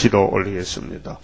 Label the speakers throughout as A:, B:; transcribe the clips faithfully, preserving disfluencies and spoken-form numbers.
A: 기도 올리겠습니다.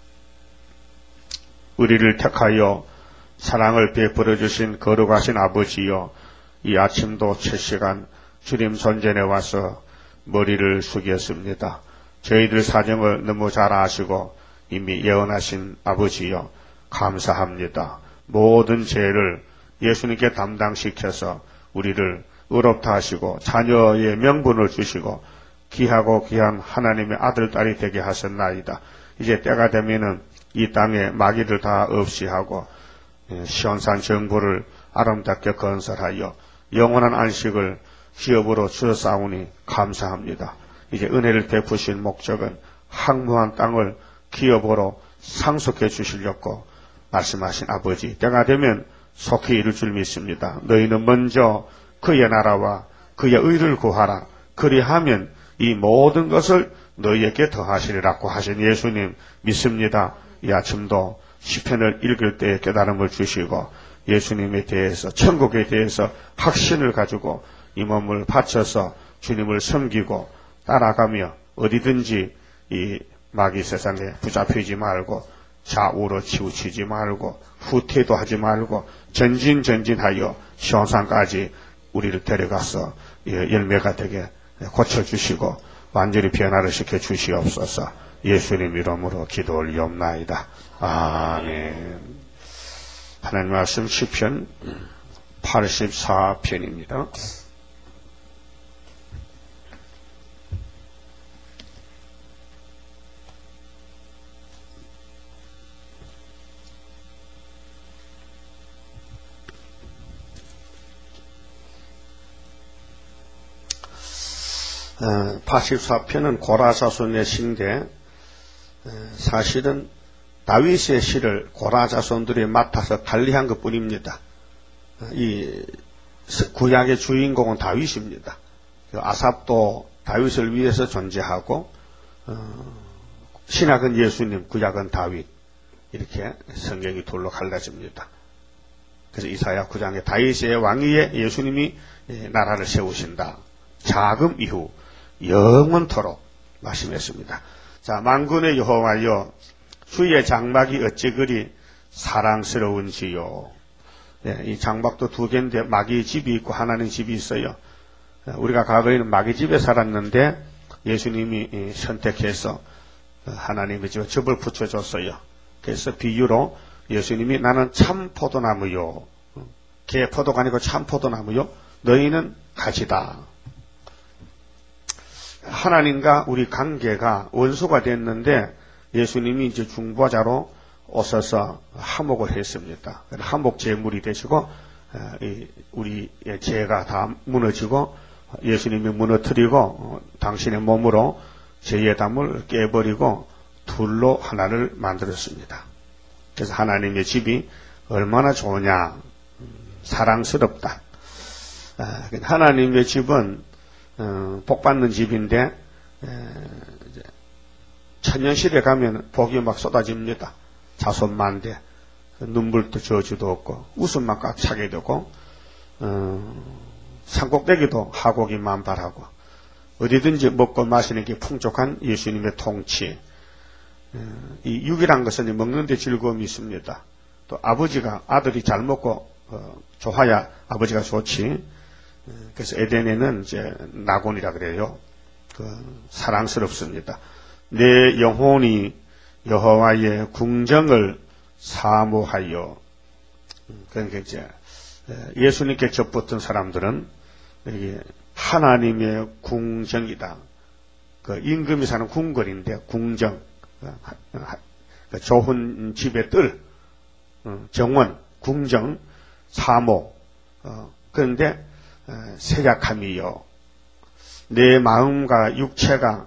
A: 우리를 택하여 사랑을 베풀어 주신 거룩하신 아버지여, 이 아침도 첫 시간 주님 손전에 와서 머리를 숙였습니다. 저희들 사정을 너무 잘 아시고 이미 예언하신 아버지여, 감사합니다. 모든 죄를 예수님께 담당시켜서 우리를 의롭다 하시고 자녀의 명분을 주시고 귀하고 귀한 하나님의 아들, 딸이 되게 하셨나이다. 이제 때가 되면은 이 땅에 마귀를 다 없이 하고 시온산 정부를 아름답게 건설하여 영원한 안식을 기업으로 주셨사오니 감사합니다. 이제 은혜를 베푸신 목적은 황무한 땅을 기업으로 상속해 주시려고 말씀하신 아버지, 때가 되면 속히 이룰 줄 믿습니다. 너희는 먼저 그의 나라와 그의 의를 구하라. 그리하면 이 모든 것을 너희에게 더하시리라고 하신 예수님 믿습니다. 이 아침도 시편을 읽을 때에 깨달음을 주시고 예수님에 대해서, 천국에 대해서 확신을 가지고 이 몸을 바쳐서 주님을 섬기고 따라가며 어디든지 이 마귀 세상에 붙잡히지 말고 좌우로 치우치지 말고 후퇴도 하지 말고 전진 전진하여 시온산까지 우리를 데려가서 열매가 되게 고쳐주시고 완전히 변화를 시켜 주시옵소서. 예수님 이름으로 기도 올리옵나이다. 아멘. 하나님 말씀 시편 팔십사 편입니다. 팔십사 편은 고라 자손의 시인데 사실은 다윗의 시를 고라 자손들이 맡아서 달리한 것뿐입니다. 이 구약의 주인공은 다윗입니다. 아삽도 다윗을 위해서 존재하고 신약은 예수님, 구약은 다윗, 이렇게 성경이 둘로 갈라집니다. 그래서 이사야 구 장에 다윗의 왕위에 예수님이 나라를 세우신다. 자금 이후 영원토록 말씀했습니다. 자, 만군의 여호와여, 주의 장막이 어찌 그리 사랑스러운지요. 네, 이 장막도 두 개인데 마귀 집이 있고 하나님 집이 있어요. 우리가 과거에는 마귀 집에 살았는데 예수님이 선택해서 하나님의 집에 접을 붙여줬어요. 그래서 비유로 예수님이 나는 참 포도나무요, 개 포도가 아니고 참 포도나무요, 너희는 가지다. 하나님과 우리 관계가 원수가 됐는데 예수님이 이제 중보자로 오셔서 화목을 했습니다. 화목 제물이 되시고 우리의 죄가 다 무너지고 예수님이 무너뜨리고 당신의 몸으로 죄의 담을 깨버리고 둘로 하나를 만들었습니다. 그래서 하나님의 집이 얼마나 좋으냐, 사랑스럽다. 하나님의 집은 어, 복받는 집인데 에, 천년실에 가면 복이 막 쏟아집니다. 자손만대, 눈물도 저주도 없고 웃음만 꽉 차게 되고 어, 산꼭대기도 하곡이 만발하고 어디든지 먹고 마시는 게 풍족한 예수님의 통치. 어, 이 육이란 것은 먹는 데 즐거움이 있습니다. 또 아버지가, 아들이 잘 먹고 어, 좋아야 아버지가 좋지. 그래서 에덴에는 이제 낙원이라 그래요. 그 사랑스럽습니다. 내 영혼이 여호와의 궁정을 사모하여. 그러니까 이제 예수님께 접붙은 사람들은 이게 하나님의 궁정이다. 그 임금이 사는 궁궐인데 궁정, 그 좋은 집의 뜰, 정원, 궁정, 사모. 그런데 세약함이요, 내 마음과 육체가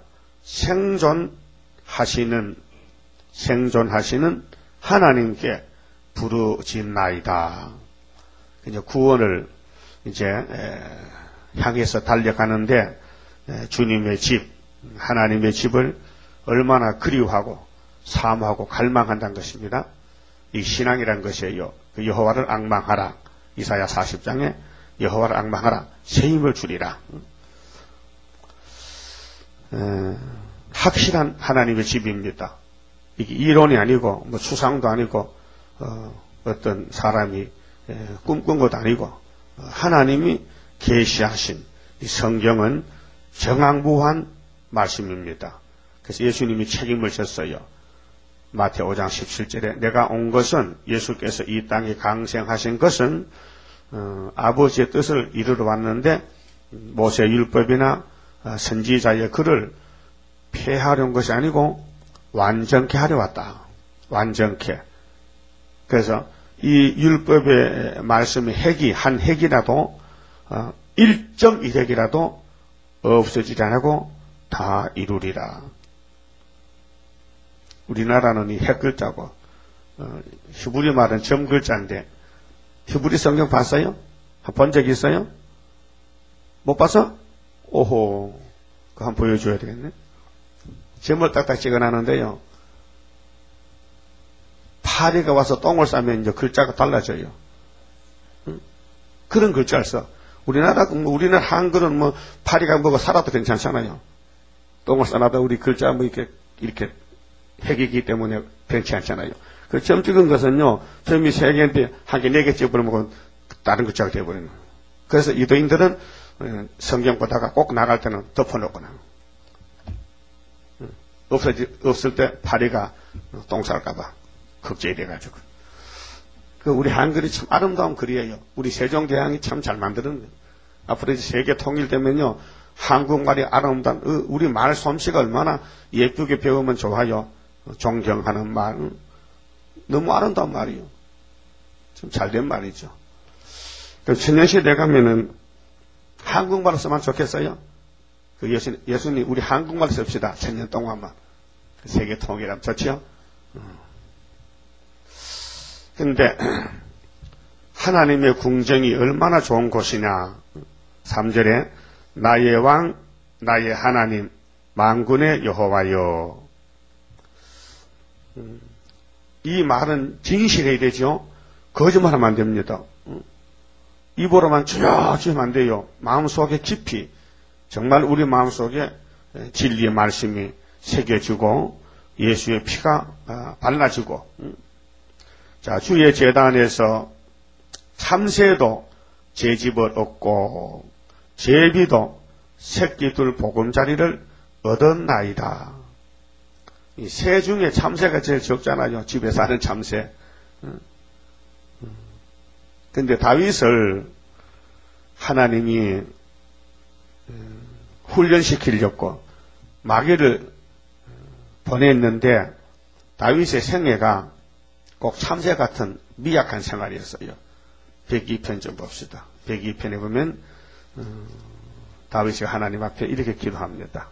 A: 생존하시는 생존하시는 하나님께 부르짖나이다. 이제 구원을 이제 향해서 달려가는데 주님의 집, 하나님의 집을 얼마나 그리워하고 사모하고 갈망한다는 것입니다. 이 신앙이란 것이에요. 그 여호와를 앙망하라. 이사야 사십 장에 여호와를 앙망하라. 새 힘을 주리라. 에, 확실한 하나님의 집입니다. 이게 이론이 아니고 뭐 추상도 아니고 어, 어떤 사람이 에, 꿈꾼 것도 아니고 어, 하나님이 계시하신 이 성경은 정확무한 말씀입니다. 그래서 예수님이 책임을 졌어요. 마태오 장 십칠 절에 내가 온 것은 예수께서 이 땅에 강생하신 것은 어, 아버지의 뜻을 이루러 왔는데 모세 율법이나 어, 선지자의 글을 폐하려는 것이 아니고 완전케 하려 왔다. 완전케. 그래서 이 율법의 말씀의 핵이 한 핵이라도 어, 일 점 일 핵이라도 없어지지 않고 다 이루리라. 우리나라는 이 핵 글자고 어, 히브리 말은 점 글자인데 히브리 성경 봤어요? 본 적 있어요? 못 봤어? 오호, 그거 한번 보여줘야 되겠네. 점을 딱딱 찍어놨는데요. 파리가 와서 똥을 싸면 이제 글자가 달라져요. 응? 그런 글자를 써. 우리나라, 우리나라 한글은 뭐 파리가 뭐가 살아도 괜찮잖아요. 똥을 싸놔도 우리 글자 뭐 이렇게, 이렇게 핵이기 때문에 괜찮잖아요. 그 점 찍은 것은요, 점이 세 개인데 한 개, 네 개 찍어버리면 다른 글자가 되어버리는 거예요. 그래서 유도인들은 성경 보다가 꼭 나갈 때는 덮어놓거나. 없어지, 없을 때 파리가 똥 쌀까봐 걱정이 돼가지고. 그 우리 한글이 참 아름다운 글이에요. 우리 세종대왕이 참 잘 만드는 거예요. 앞으로 이제 세계 통일되면요, 한국말이 아름다운, 우리 말 솜씨가 얼마나 예쁘게 배우면 좋아요. 존경하는 말. 너무 아름다운 말이요. 좀 잘된 말이죠. 천년시대 가면은 한국말로 쓰면 좋겠어요? 그 예수님, 예수님, 우리 한국말 씁시다. 천년 동안만. 세계 통일하면 좋지요? 근데, 하나님의 궁정이 얼마나 좋은 곳이냐. 삼 절에, 나의 왕, 나의 하나님, 만군의 여호와여. 이 말은 진실해야 되죠? 거짓말하면 안 됩니다. 입으로만 주저주면 안 돼요. 마음속에 깊이, 정말 우리 마음속에 진리의 말씀이 새겨지고 예수의 피가 발라지고. 자, 주의 제단에서 참새도 제 집을 얻고 제비도 새끼 둘 보금자리를 얻었나이다. 이 새 중에 참새가 제일 적잖아요. 집에 사는 참새. 근데 다윗을 하나님이 훈련시키려고 마귀를 보냈는데 다윗의 생애가 꼭 참새 같은 미약한 생활이었어요. 백이 편 좀 봅시다. 백이 편에 보면 음, 다윗이 하나님 앞에 이렇게 기도합니다.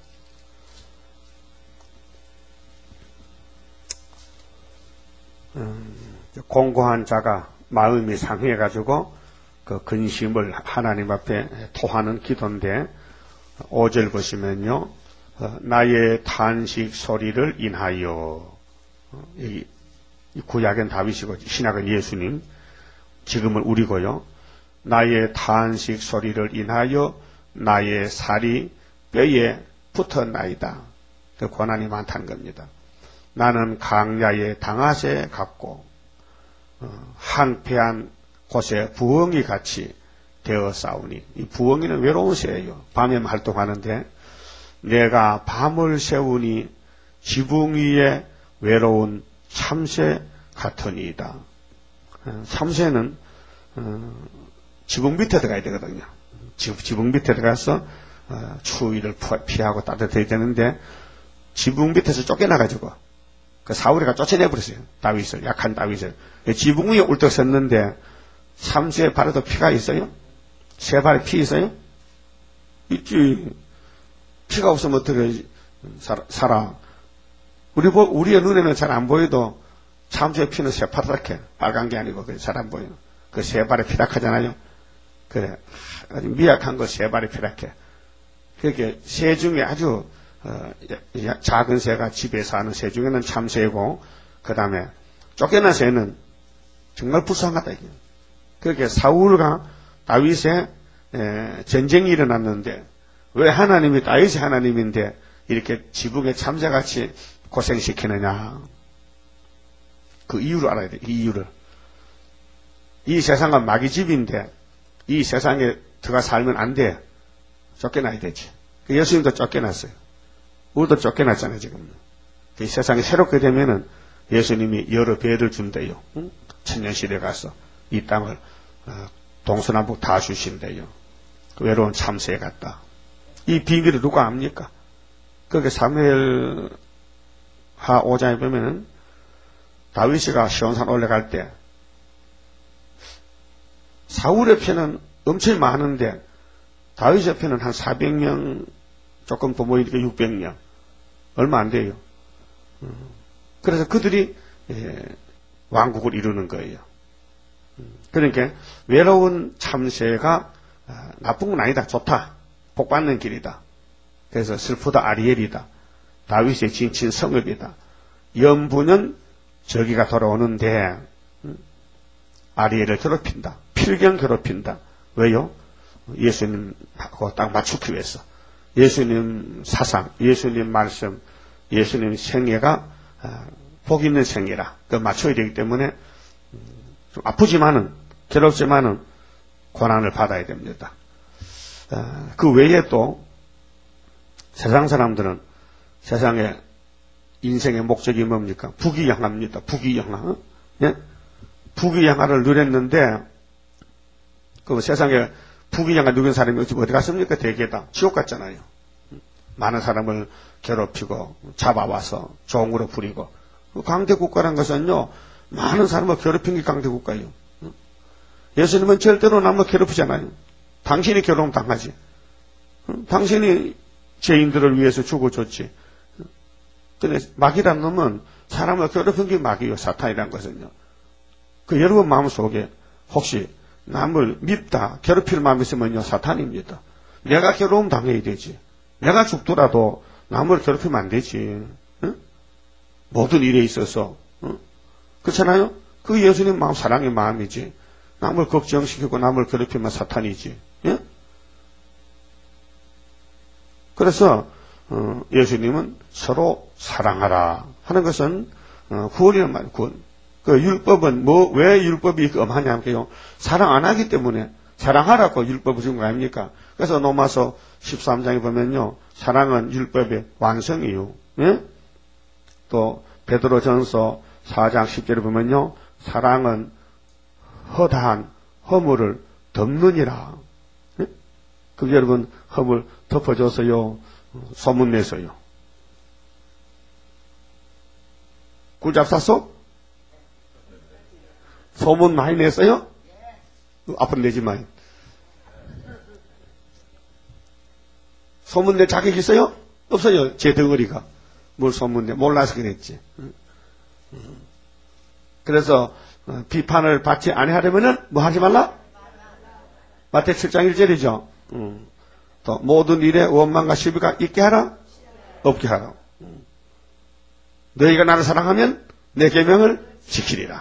A: 음, 공고한 자가 마음이 상해가지고 그 근심을 하나님 앞에 토하는 기도인데 오 절 보시면요. 어, 나의 탄식 소리를 인하여. 어, 여기 구약은 다윗이고 신약은 예수님, 지금은 우리고요. 나의 탄식 소리를 인하여 나의 살이 뼈에 붙었나이다. 그 고난이 많다는 겁니다. 나는 강야의 당아새 같고 어, 항폐한 곳에 부엉이 같이 되어 싸우니. 이 부엉이는 외로운 새예요. 밤에 활동하는데 내가 밤을 새우니 지붕 위에 외로운 참새 같으니이다. 참새는 어, 지붕 밑에 들어가야 되거든요. 지붕 밑에 들어가서 어, 추위를 피하고 따뜻해야 되는데 지붕 밑에서 쫓겨나가지고 그 사울이가 쫓아내버렸어요. 다윗을, 약한 다윗을. 지붕 위에 울떡 섰는데 참새의 발에도 피가 있어요? 새 발에 피 있어요? 있지. 피가 없으면 어떻게 살아? 우리, 우리의 눈에는 잘 안 보여도 참새의 피는 새파랗게, 빨간 게 아니고 잘 안 보여요. 그 새 발에 피락하잖아요. 그래. 아주 미약한 거 새 발에 피락해. 그렇게 새 중에 아주 어, 작은 새가 집에 사는 새 중에는 참새고, 그 다음에 쫓겨난 새는 정말 불쌍하다, 이게. 그렇게 사울과 다윗의 에, 전쟁이 일어났는데, 왜 하나님이 다윗이 하나님인데 이렇게 지붕에 참새같이 고생시키느냐. 그 이유를 알아야 돼. 이 이유를. 이 세상은 마귀집인데 이 세상에 들어가 살면 안 돼. 쫓겨나야 되지. 예수님도 쫓겨났어요. 우리도 쫓겨났잖아요, 지금. 이 세상이 새롭게 되면은 예수님이 여러 배를 준대요. 응? 천년시대 가서 이 땅을 어, 동서남북 다 주신대요. 그 외로운 참새에 갔다. 이 비밀을 누가 압니까? 그게 사무엘하 오 장에 보면은 다윗이가 시온산 올라갈 때 사울의 편은 엄청 많은데 다윗의 편은 한 사백 명 조금 더 모이니까 육백 명 얼마 안 돼요. 그래서 그들이 예, 왕국을 이루는 거예요. 그러니까 외로운 참새가 아, 나쁜 건 아니다. 좋다. 복받는 길이다. 그래서 슬프다 아리엘이다. 다윗의 진친 성읍이다. 염분은 저기가 돌아오는데 음, 아리엘을 괴롭힌다. 필경 괴롭힌다. 왜요? 예수님하고 딱 맞추기 위해서. 예수님 사상, 예수님 말씀, 예수님 생애가 아, 복 있는 생애라. 그 맞춰야 되기 때문에 좀 아프지만은 괴롭지만은 고난을 받아야 됩니다. 아, 그 외에 또 세상 사람들은 세상의 인생의 목적이 뭡니까? 부귀영화입니다. 부귀영화. 예? 부귀영화를 누렸는데 그 세상에 부귀영화 누린 사람이 어디 갔습니까? 대개다 지옥 갔잖아요. 많은 사람을 괴롭히고 잡아와서 종으로 부리고 강대국가란 것은요 많은 사람을 괴롭힌 게 강대국가예요. 예수님은 절대로 남을 괴롭히잖아요. 당신이 괴로움 당하지. 당신이 죄인들을 위해서 죽어줬지. 근데 마귀란 놈은 사람을 괴롭힌 게 마귀예요. 사탄이란 것은요. 그 여러분 마음속에 혹시 남을 밉다 괴롭힐 마음이 있으면요 사탄입니다. 내가 괴로움 당해야 되지. 내가 죽더라도 남을 괴롭히면 안 되지. 응? 모든 일에 있어서. 응? 그렇잖아요? 그 예수님 마음 사랑의 마음이지. 남을 걱정시키고 남을 괴롭히면 사탄이지. 예? 그래서 어, 예수님은 서로 사랑하라 하는 것은 어, 구원이란 말이에요. 구원. 그 율법은 뭐 왜 율법이 엄하냐면요. 사랑 안 하기 때문에 사랑하라고 율법을 준 거 아닙니까? 그래서 로마서 십삼 장에 보면요. 사랑은 율법의 완성이요. 예? 또 베드로전서 사 장 십 절에 보면요. 사랑은 허다한 허물을 덮느니라. 예? 그 여러분 허물 덮어줘서요. 소문내서요. 꿀잡 샀어? 소문 많이 냈어요? 앞으로 내지 마요. 소문 낼 자격 있어요? 없어요. 제 덩어리가. 뭘 소문 내? 몰라서 그랬지. 그래서 비판을 받지 아니하려면은 뭐 하지 말라? 마태 칠 장 일 절이죠. 또 모든 일에 원망과 시비가 있게 하라? 없게 하라. 너희가 나를 사랑하면 내 계명을 지키리라.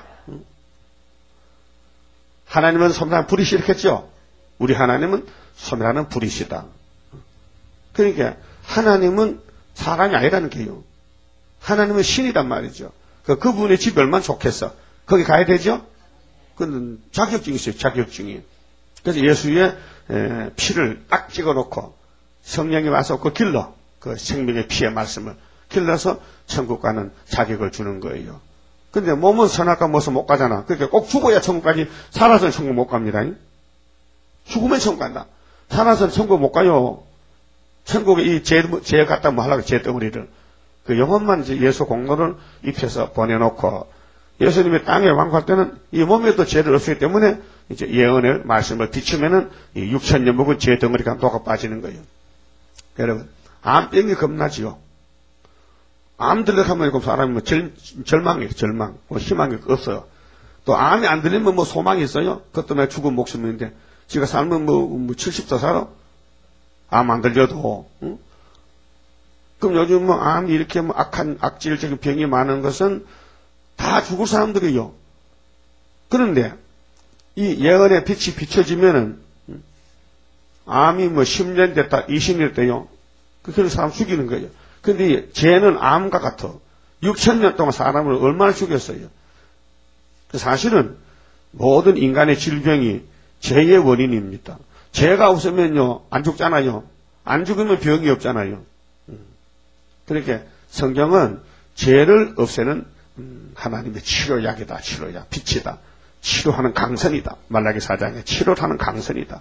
A: 하나님은 소멸하는 불이 싫겠죠? 우리 하나님은 소멸하는 불이시다. 그러니까 하나님은 사람이 아니라는 게요. 하나님은 신이란 말이죠. 그 그분의 집 얼마나 좋겠어. 거기 가야 되죠? 그건 자격증이 있어요. 자격증이. 그래서 예수의 에, 피를 딱 찍어놓고 성령이 와서 그 길러 그 생명의 피의 말씀을 길러서 천국 가는 자격을 주는 거예요. 근데 몸은 선악과 못서 못 가잖아. 그러니까 꼭 죽어야 천국까지. 살아서는 천국 못 갑니다. 죽으면 천국 간다. 살아서는 천국 못 가요. 천국에 이 죄, 죄 갖다 뭐 하려고 죄 덩어리를. 그 영혼만 이제 예수 공로를 입혀서 보내놓고 예수님이 땅에 왕할 때는 이 몸에도 죄를 없기 때문에 이제 예언의 말씀을 비추면은 이 육천 년 묵은 죄 덩어리가 녹아 빠지는 거예요. 여러분, 암병이 겁나지요. 암 들려가면 그 사람이 뭐 절, 절망이에요, 절망. 뭐 희망이 없어요. 또 암이 안 들리면 뭐 소망이 있어요? 그것 때문에 죽은 목숨인데, 지가 살면 뭐, 뭐 칠십 도 살아? 암 안 들려도, 응? 그럼 요즘 뭐 암이 이렇게 뭐 악한, 악질적인 병이 많은 것은 다 죽을 사람들이요. 그런데, 이 예언의 빛이 비춰지면은, 암이 뭐 십 년 됐다, 이십 년 됐대요. 그 사람 죽이는 거예요. 근데 죄는 암과 같아. 육천 년 동안 사람을 얼마나 죽였어요. 사실은 모든 인간의 질병이 죄의 원인입니다. 죄가 없으면요, 안 죽잖아요. 안 죽으면 병이 없잖아요. 그렇게 성경은 죄를 없애는 하나님의 치료약이다. 치료약, 빛이다. 치료하는 강선이다. 말라기 사 장에 치료하는 강선이다.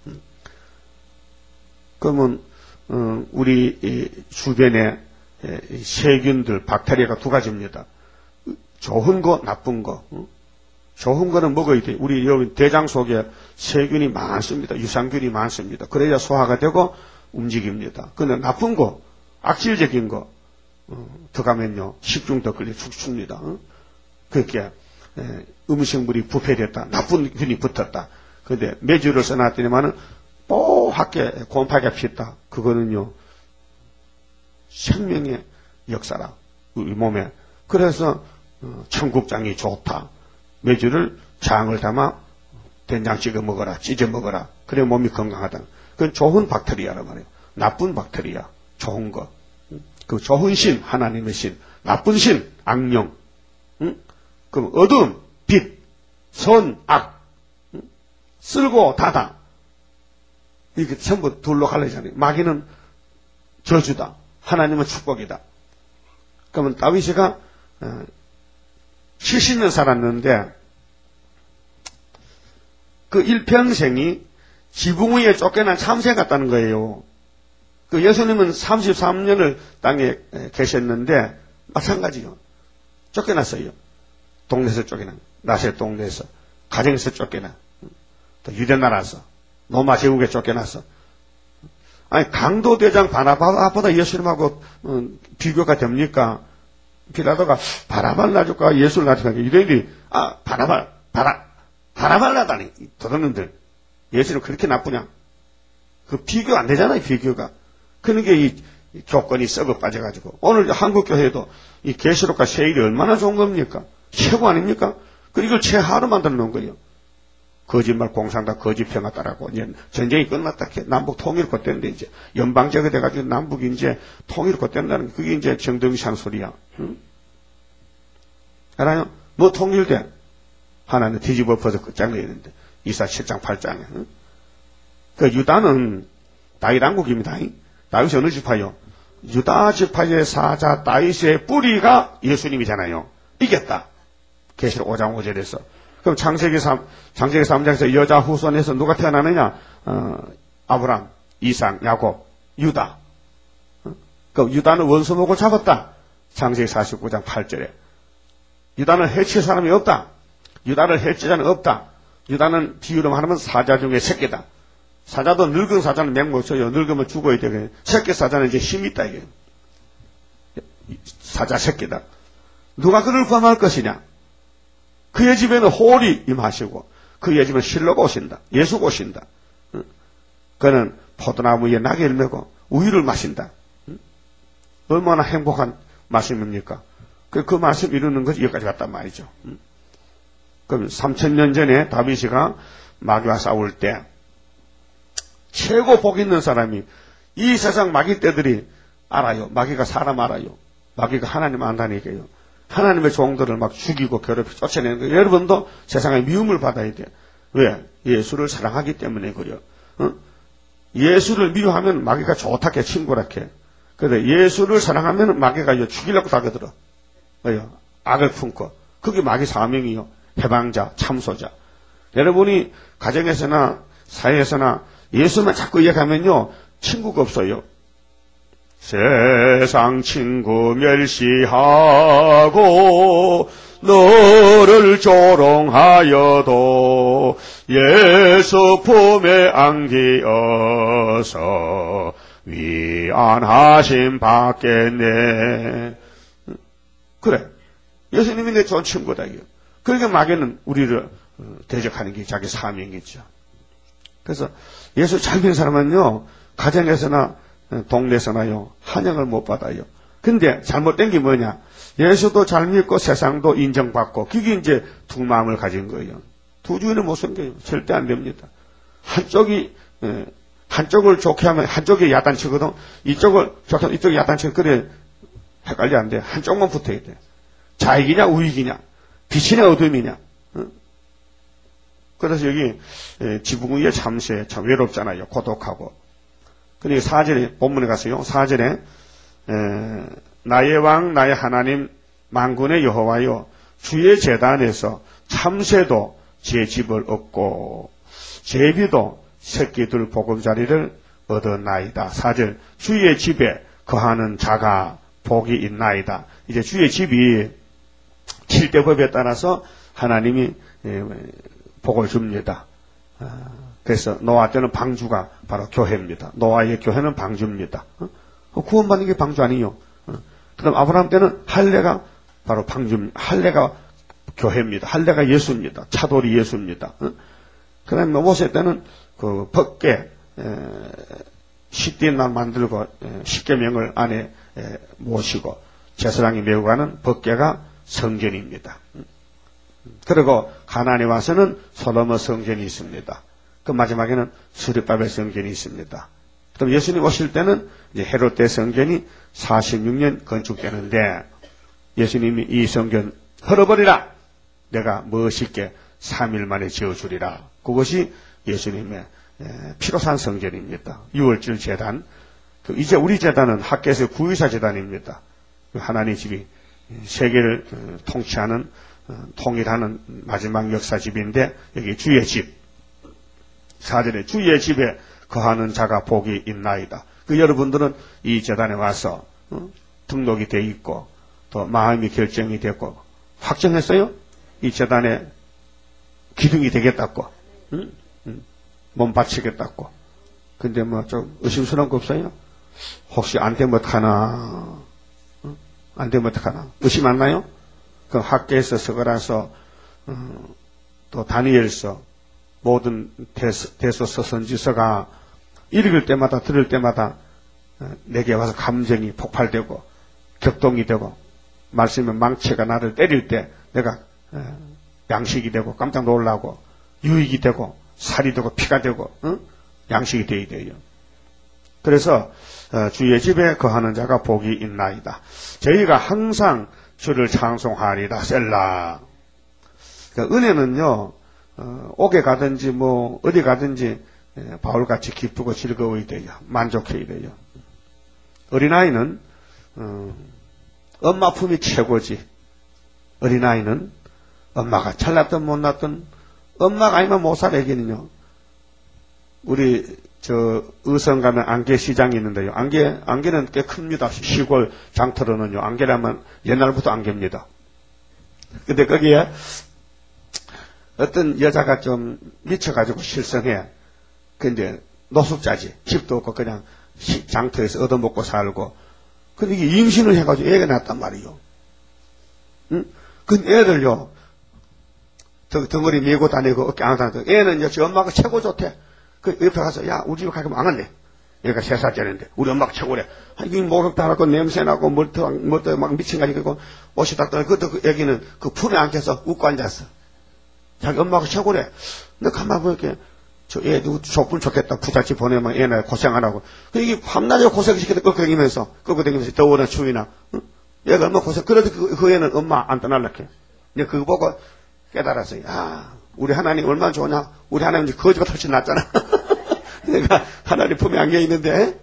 A: 그러면 우리 주변에 세균들, 박테리아가 두 가지입니다. 좋은 거, 나쁜 거. 좋은 거는 먹어야 돼. 우리 여기 대장 속에 세균이 많습니다. 유산균이 많습니다. 그래야 소화가 되고 움직입니다. 그런데 나쁜 거, 악질적인 거 어, 들어가면요 식중독 걸려 죽습니다. 어? 그렇게 에, 음식물이 부패됐다. 나쁜 균이 붙었다. 그런데 매주를 써놨더니만은 뽀하게 곰팡이가 피었다. 그거는요 생명의 역사라 우리 몸에. 그래서 어, 청국장이 좋다. 매주를 장을 담아 된장 찍어 먹어라. 찢어 먹어라. 그래 몸이 건강하다. 그건 좋은 박테리아란 말이에요. 나쁜 박테리아, 좋은 거. 그 좋은 신, 하나님의 신. 나쁜 신, 악령. 응? 그럼 어둠, 빛, 선, 악. 응? 쓸고 닫아. 이게 전부 둘로 갈라지잖아요. 마귀는 저주다. 하나님은 축복이다. 그러면 다윗이가 어, 칠십 년 살았는데 그 일평생이 지붕 위에 쫓겨난 참새 같다는 거예요. 그 예수님은 삼십삼 년을 땅에 계셨는데 마찬가지요. 쫓겨났어요. 동네에서 쫓겨난, 나세 동네에서, 가정에서 쫓겨난, 또 유대나라에서, 로마 제국에 쫓겨났어. 아니 강도대장 바나바보다 예수님하고 어, 비교가 됩니까? 빌라도가 바나바를 놔줄까 예수를 놔줄까 이들이 아 바나바 바나 바나바를 놔다니 도둑놈들 예수는 그렇게 나쁘냐? 그 비교 안 되잖아요. 비교가. 그러니까 이 교권이 썩어 빠져가지고 오늘 한국 교회도 이 계시록과 세일이 얼마나 좋은 겁니까? 최고 아닙니까? 그리고 이걸 최하로 만들어 놓은 거예요. 거짓말 공산당 거짓평화 따라고 이제 전쟁이 끝났다. 남북 통일 걷대는데 이제 연방제가 돼가지고 남북이 이제 통일 걷댄다는 게 그게 이제 정동이 산 소리야. 응? 알아요? 뭐 통일돼? 하나는 뒤집어 엎어서 끝장내야 되는데 이사 칠 장 팔 장에. 응? 그 유다는 다윗 왕국입니다. 다윗이 어느 지파요? 유다 지파의 사자 다윗의 뿌리가 예수님이잖아요. 이겼다. 계시록 오 장 오 절에서. 그럼 창세기 삼, 창세기 삼 장에서 여자 후손에서 누가 태어나느냐? 어, 아브람, 이삭, 야곱, 유다. 어? 그럼 유다는 원수목을 잡았다. 창세기 사십구 장 팔 절에. 유다는 해칠 사람이 없다. 유다를 해칠 자는 없다. 유다는 비유로 말하면 사자 중에 새끼다. 사자도 늙은 사자는 맹못 쳐요. 늙으면 죽어야 되거든요. 새끼 사자는 이제 힘이 있다, 이게. 사자 새끼다. 누가 그를 구함할 것이냐? 그의 집에는 홀이 임하시고, 그의 집은 실로가 오신다. 예수가 오신다. 그는 포도나무 위에 낙을 메고 우유를 마신다. 얼마나 행복한 말씀입니까? 그, 그 말씀 이루는 것이 여기까지 갔단 말이죠. 그럼 삼천 년 전에 다윗이가 마귀와 싸울 때 최고 복 있는 사람이 이 세상 마귀 떼들이 알아요. 마귀가 사람 알아요. 마귀가 하나님 안다니까요. 하나님의 종들을 막 죽이고 괴롭히 쫓아내는 거예요. 여러분도 세상에 미움을 받아야 돼요. 왜? 예수를 사랑하기 때문에 그래요. 어? 예수를 미워하면 마귀가 좋다게 친구라게. 그런데 예수를 사랑하면 마귀가 죽이려고 다가들어. 왜요? 악을 품고. 그게 마귀 사명이요. 해방자, 참소자. 여러분이 가정에서나 사회에서나 예수만 자꾸 이야기하면요. 친구가 없어요. 세상 친구 멸시하고 너를 조롱하여도 예수 품에 안기어서 위안하심 받겠네. 그래. 예수님이 내 좋은 친구다. 이거. 그러니까 마귀는 우리를 대적하는 게 자기 사명이죠. 그래서 예수 잘 믿는 사람은요. 가정에서나 동네에서나요. 환영을 못 받아요. 근데 잘못된 게 뭐냐. 예수도 잘 믿고 세상도 인정받고 그게 이제 두 마음을 가진 거예요. 두 주인은 못 섬겨요. 절대 안 됩니다. 한쪽이 한쪽을 좋게 하면 한쪽이 야단치거든. 이쪽을 좋게 하면 이쪽이 야단치면 그래 헷갈리 안 돼. 한쪽만 붙어야 돼. 좌익이냐 우익이냐, 빛이냐 어둠이냐. 응? 그래서 여기 지붕 위에 잠시 참 외롭잖아요. 고독하고. 그러니까 사 절에 본문에 가서요. 사 절에 에, 나의 왕 나의 하나님 만군의 여호와여 주의 제단에서 참새도 제 집을 얻고 제비도 새끼들 보금자리를 얻었나이다. 사 절 주의 집에 거하는 자가 복이 있나이다. 이제 주의 집이 칠대법에 따라서 하나님이 복을 줍니다. 그래서 노아 때는 방주가 바로 교회입니다. 노아의 교회는 방주입니다. 구원받는 게 방주 아니요. 그다음 아브라함 때는 할례가 바로 방주, 할례가 교회입니다. 할례가 예수입니다. 차돌이 예수입니다. 그다음 모세 때는 그 법궤 십殿날 만들고 십계명을 안에 모시고 제사장이 메고 가는 법궤가 성전입니다. 그리고 가나안에 와서는 솔로몬 성전이 있습니다. 그 마지막에는 수르바벨 성전이 있습니다. 그럼 예수님 오실 때는 이제 헤롯 때 성전이 사십육 년 건축되는데 예수님이 이 성전 헐어버리라. 내가 멋있게 삼 일 만에 지어주리라. 그것이 예수님의 피로 산 성전입니다. 유월절 제단. 이제 우리 제단은 학교에서 구의사 제단입니다. 하나님 집이 세계를 통치하는 통일하는 마지막 역사집인데 여기 주의 집. 사 절에 주의 집에 거하는 자가 복이 있나이다. 그 여러분들은 이 제단에 와서 어? 등록이 돼 있고 또 마음이 결정이 됐고 확정했어요? 이 제단에 기둥이 되겠다고, 응? 응. 몸 바치겠다고. 근데 뭐 좀 의심스러운 거 없어요? 혹시 안 되면 어떡하나? 응? 안 되면 어떡하나? 의심 안 나요? 그 학계에서 서거라서 어, 또 다니엘서 모든 대서, 대소서 선지서가 읽을 때마다 들을 때마다 어, 내게 와서 감정이 폭발되고 격동이 되고 말씀의 망치가 나를 때릴 때 내가 어, 양식이 되고 깜짝 놀라고 유익이 되고 살이 되고 피가 되고 어? 양식이 되어야 돼요. 그래서 어, 주의 집에 거하는 자가 복이 있나이다. 저희가 항상 주를 찬송하리라. 셀라. 그러니까 은혜는요, 어, 옥에 가든지 뭐 어디 가든지 예, 바울같이 기쁘고 즐거워야 돼요. 만족해야 돼요. 어린아이는 어, 엄마 품이 최고지. 어린아이는 엄마가 잘났든 못났든 엄마가 아니면 못 살아. 애기는요. 우리 저 의성 가면 안개 시장이 있는데요. 안개 안개는 꽤 큽니다. 시골 장터로는요. 안개라면 옛날부터 안개입니다. 근데 거기에 어떤 여자가 좀 미쳐가지고 실성해. 근데 노숙자지. 집도 없고 그냥 장터에서 얻어먹고 살고. 근데 이게 임신을 해가지고 애가 낳았단 말이요. 응? 근데 애들요. 덩어리 메고 다니고 어깨 안 다니고. 애는 이제 지 엄마가 최고 좋대. 그 옆에 가서 야 우리 집에 가면 안 갈래. 얘가 세 살짜리인데 우리 엄마가 최고래. 이게 목욕도 안 하고 냄새나고 뭘또 뭐또 막 미친 가지고 옷이 다 떠. 그것도 그 애기는 그 품에 앉아서 웃고 앉았어. 자기 엄마가 최고래. 근데 가만 보니까 저 애 누구 좁으면 좋겠다. 부잣집 보내면 애나 고생 안 하고. 그 이게 밤낮에 고생시키다 끄끄다니면서 끄끄다니면서 더우나 추위나. 응? 얘가 얼마 고생. 그래도 그, 그 애는 엄마 안 떠날라게. 이제 그거 보고 깨달았어요. 아, 우리 하나님 얼마나 좋으냐. 우리 하나님 거지가 훨씬 낫잖아. 내가 하나님 품에 안겨 있는데.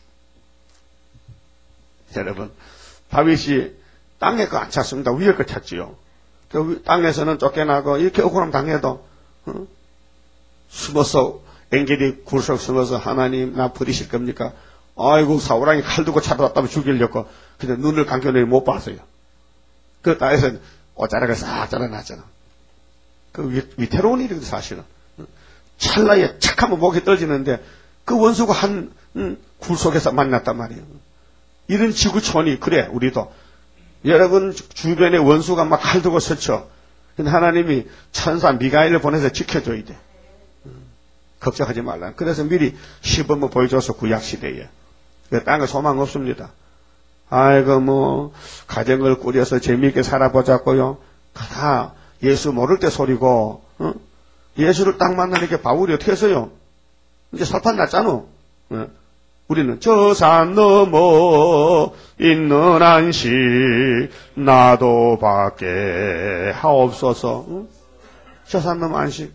A: 여러분, 다윗이 땅에 거 안 찾습니다. 위에 거 찾지요. 그 땅에서는 쫓겨나고 이렇게 억울함 당해도 어? 숨어서 앵겔이 굴속 숨어서 하나님 나 버리실 겁니까? 아이고 사우랑이 칼 들고 찾아왔다면 죽이려고 근데 눈을 감겨내니 못 봤어요. 그 땅에서 옷자락을 싹 잘라놨잖아. 그 위, 위태로운 일이거든 사실은. 찰나에 착 하면 목이 떨어지는데 그 원수가 한 음, 굴속에서 만났단 말이에요. 이런 지구촌이 그래 우리도. 여러분 주변에 원수가 막 칼 들고 서쳐. 근데 하나님이 천사 미가엘을 보내서 지켜줘야 돼. 음, 걱정하지 말라. 그래서 미리 시범을 보여줘서 구약시대에. 땅에 소망 없습니다. 아이고 뭐 가정을 꾸려서 재미있게 살아보자고요. 다 예수 모를 때 소리고 어? 예수를 딱 만나니까 바울이 어떻게 했어요? 이제 살판 났잖아. 어? 우리는 저 산 넘어 있는 안식 나도 받게 하옵소서. 어? 저 산 넘어 안식.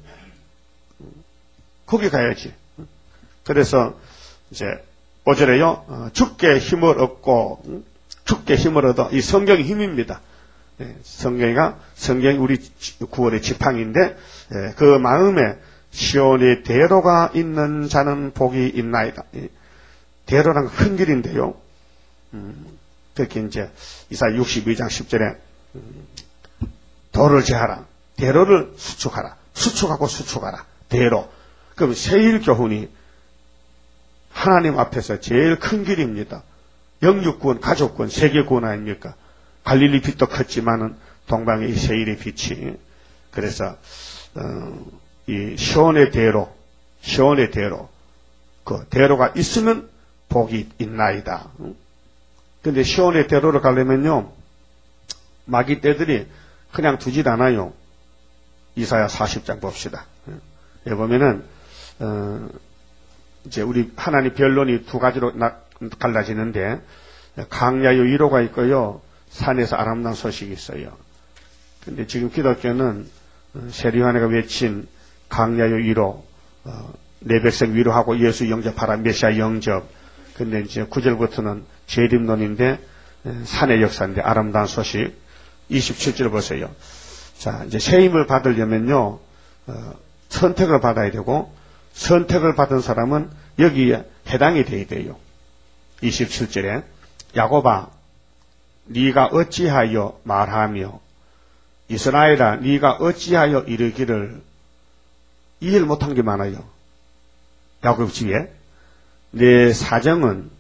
A: 거기 가야지. 그래서 이제 오 절에요. 어, 주께 힘을 얻고 응? 주께 힘을 얻어. 이 성경이 힘입니다. 예, 성경이가 성경이 우리 구원의 지팡이인데 예, 그 마음에 시온의 대로가 있는 자는 복이 있나이다. 예, 대로란 큰 길인데요. 음, 특히 이제 이사야 육십이 장 십 절에 음, 도를 제하라. 대로를 수축하라. 수축하고 수축하라. 대로. 그럼 세일 교훈이 하나님 앞에서 제일 큰 길입니다. 영육구원, 가족구원, 세계구원 아닙니까? 갈릴리 빛도 컸지만은 동방의 세일의 빛이. 그래서 어, 이 시온의 대로, 시온의 대로, 그 대로가 있으면 복이 있나이다. 근데 시온의 대로를 가려면요, 마귀 떼들이 그냥 두질 않아요. 이사야 사십 장 봅시다. 여기 보면은 어, 이제 우리 하나님 변론이 두 가지로 나, 갈라지는데 강야의 위로가 있고요, 산에서 아름다운 소식이 있어요. 근데 지금 기독교는 세리요한이가 외친 강야의 위로, 어, 내 백성 위로하고 예수 영접하라, 메시아 영접. 근데 이제 구 절부터는 재림론인데 산의 역사인데 아름다운 소식. 이십칠 절 보세요. 자, 이제 새 힘을 받으려면요, 어, 선택을 받아야 되고, 선택을 받은 사람은 여기에 해당이 돼야 돼요. 이십칠 절에 야곱아 네가 어찌하여 말하며 이스라엘아 네가 어찌하여 이르기를. 이해를 못한 게 많아요. 야곱 집에 내 사정은,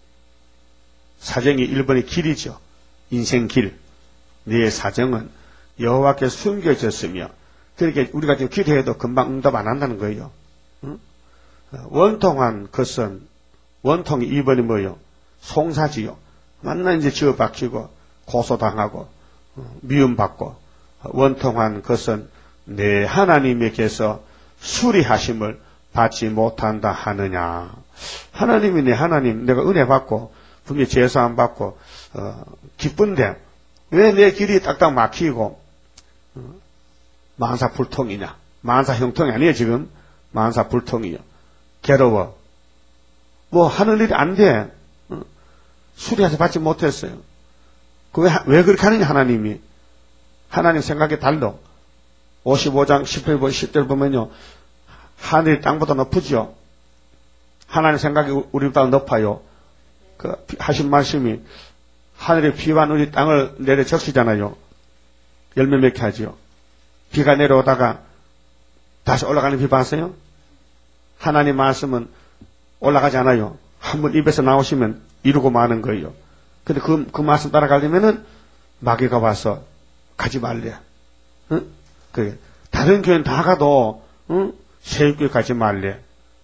A: 사정이 일 번의 길이죠. 인생 길. 내 사정은 여호와께 숨겨졌으며, 그렇게 우리가 지금 기도해도 금방 응답 안 한다는 거예요. 응? 원통한 것은, 원통이 이 번이 뭐예요? 송사지요. 만나 이제 지어 박히고 고소당하고 미움받고. 원통한 것은 내 하나님에게서 수리하심을 받지 못한다 하느냐. 하나님이 내 하나님, 내가 은혜 받고 분명히 제사함 받고 어, 기쁜데 왜 내 길이 딱딱 막히고 어, 만사불통이냐. 만사형통이 아니에요. 지금 만사불통이요. 괴로워. 뭐 하는 일이 안 돼. 어, 수리해서 받지 못했어요. 그 왜, 왜 그렇게 하느냐. 하나님이. 하나님 생각이 달라. 오십오 장 십 절, 십 절 보면요, 하늘이 땅보다 높으죠. 하나님 생각이 우리보다 높아요. 그 하신 말씀이 하늘의 비와 눈이 땅을 내려 적시잖아요. 열매 맺게 하죠. 비가 내려오다가 다시 올라가는 비 봤어요? 하나님 말씀은 올라가지 않아요. 한번 입에서 나오시면 이루고 마는 거예요. 근데 그, 그 말씀 따라가려면은 마귀가 와서 가지 말래. 응? 그 다른 교회는 다 가도 응? 세육교회 가지 말래.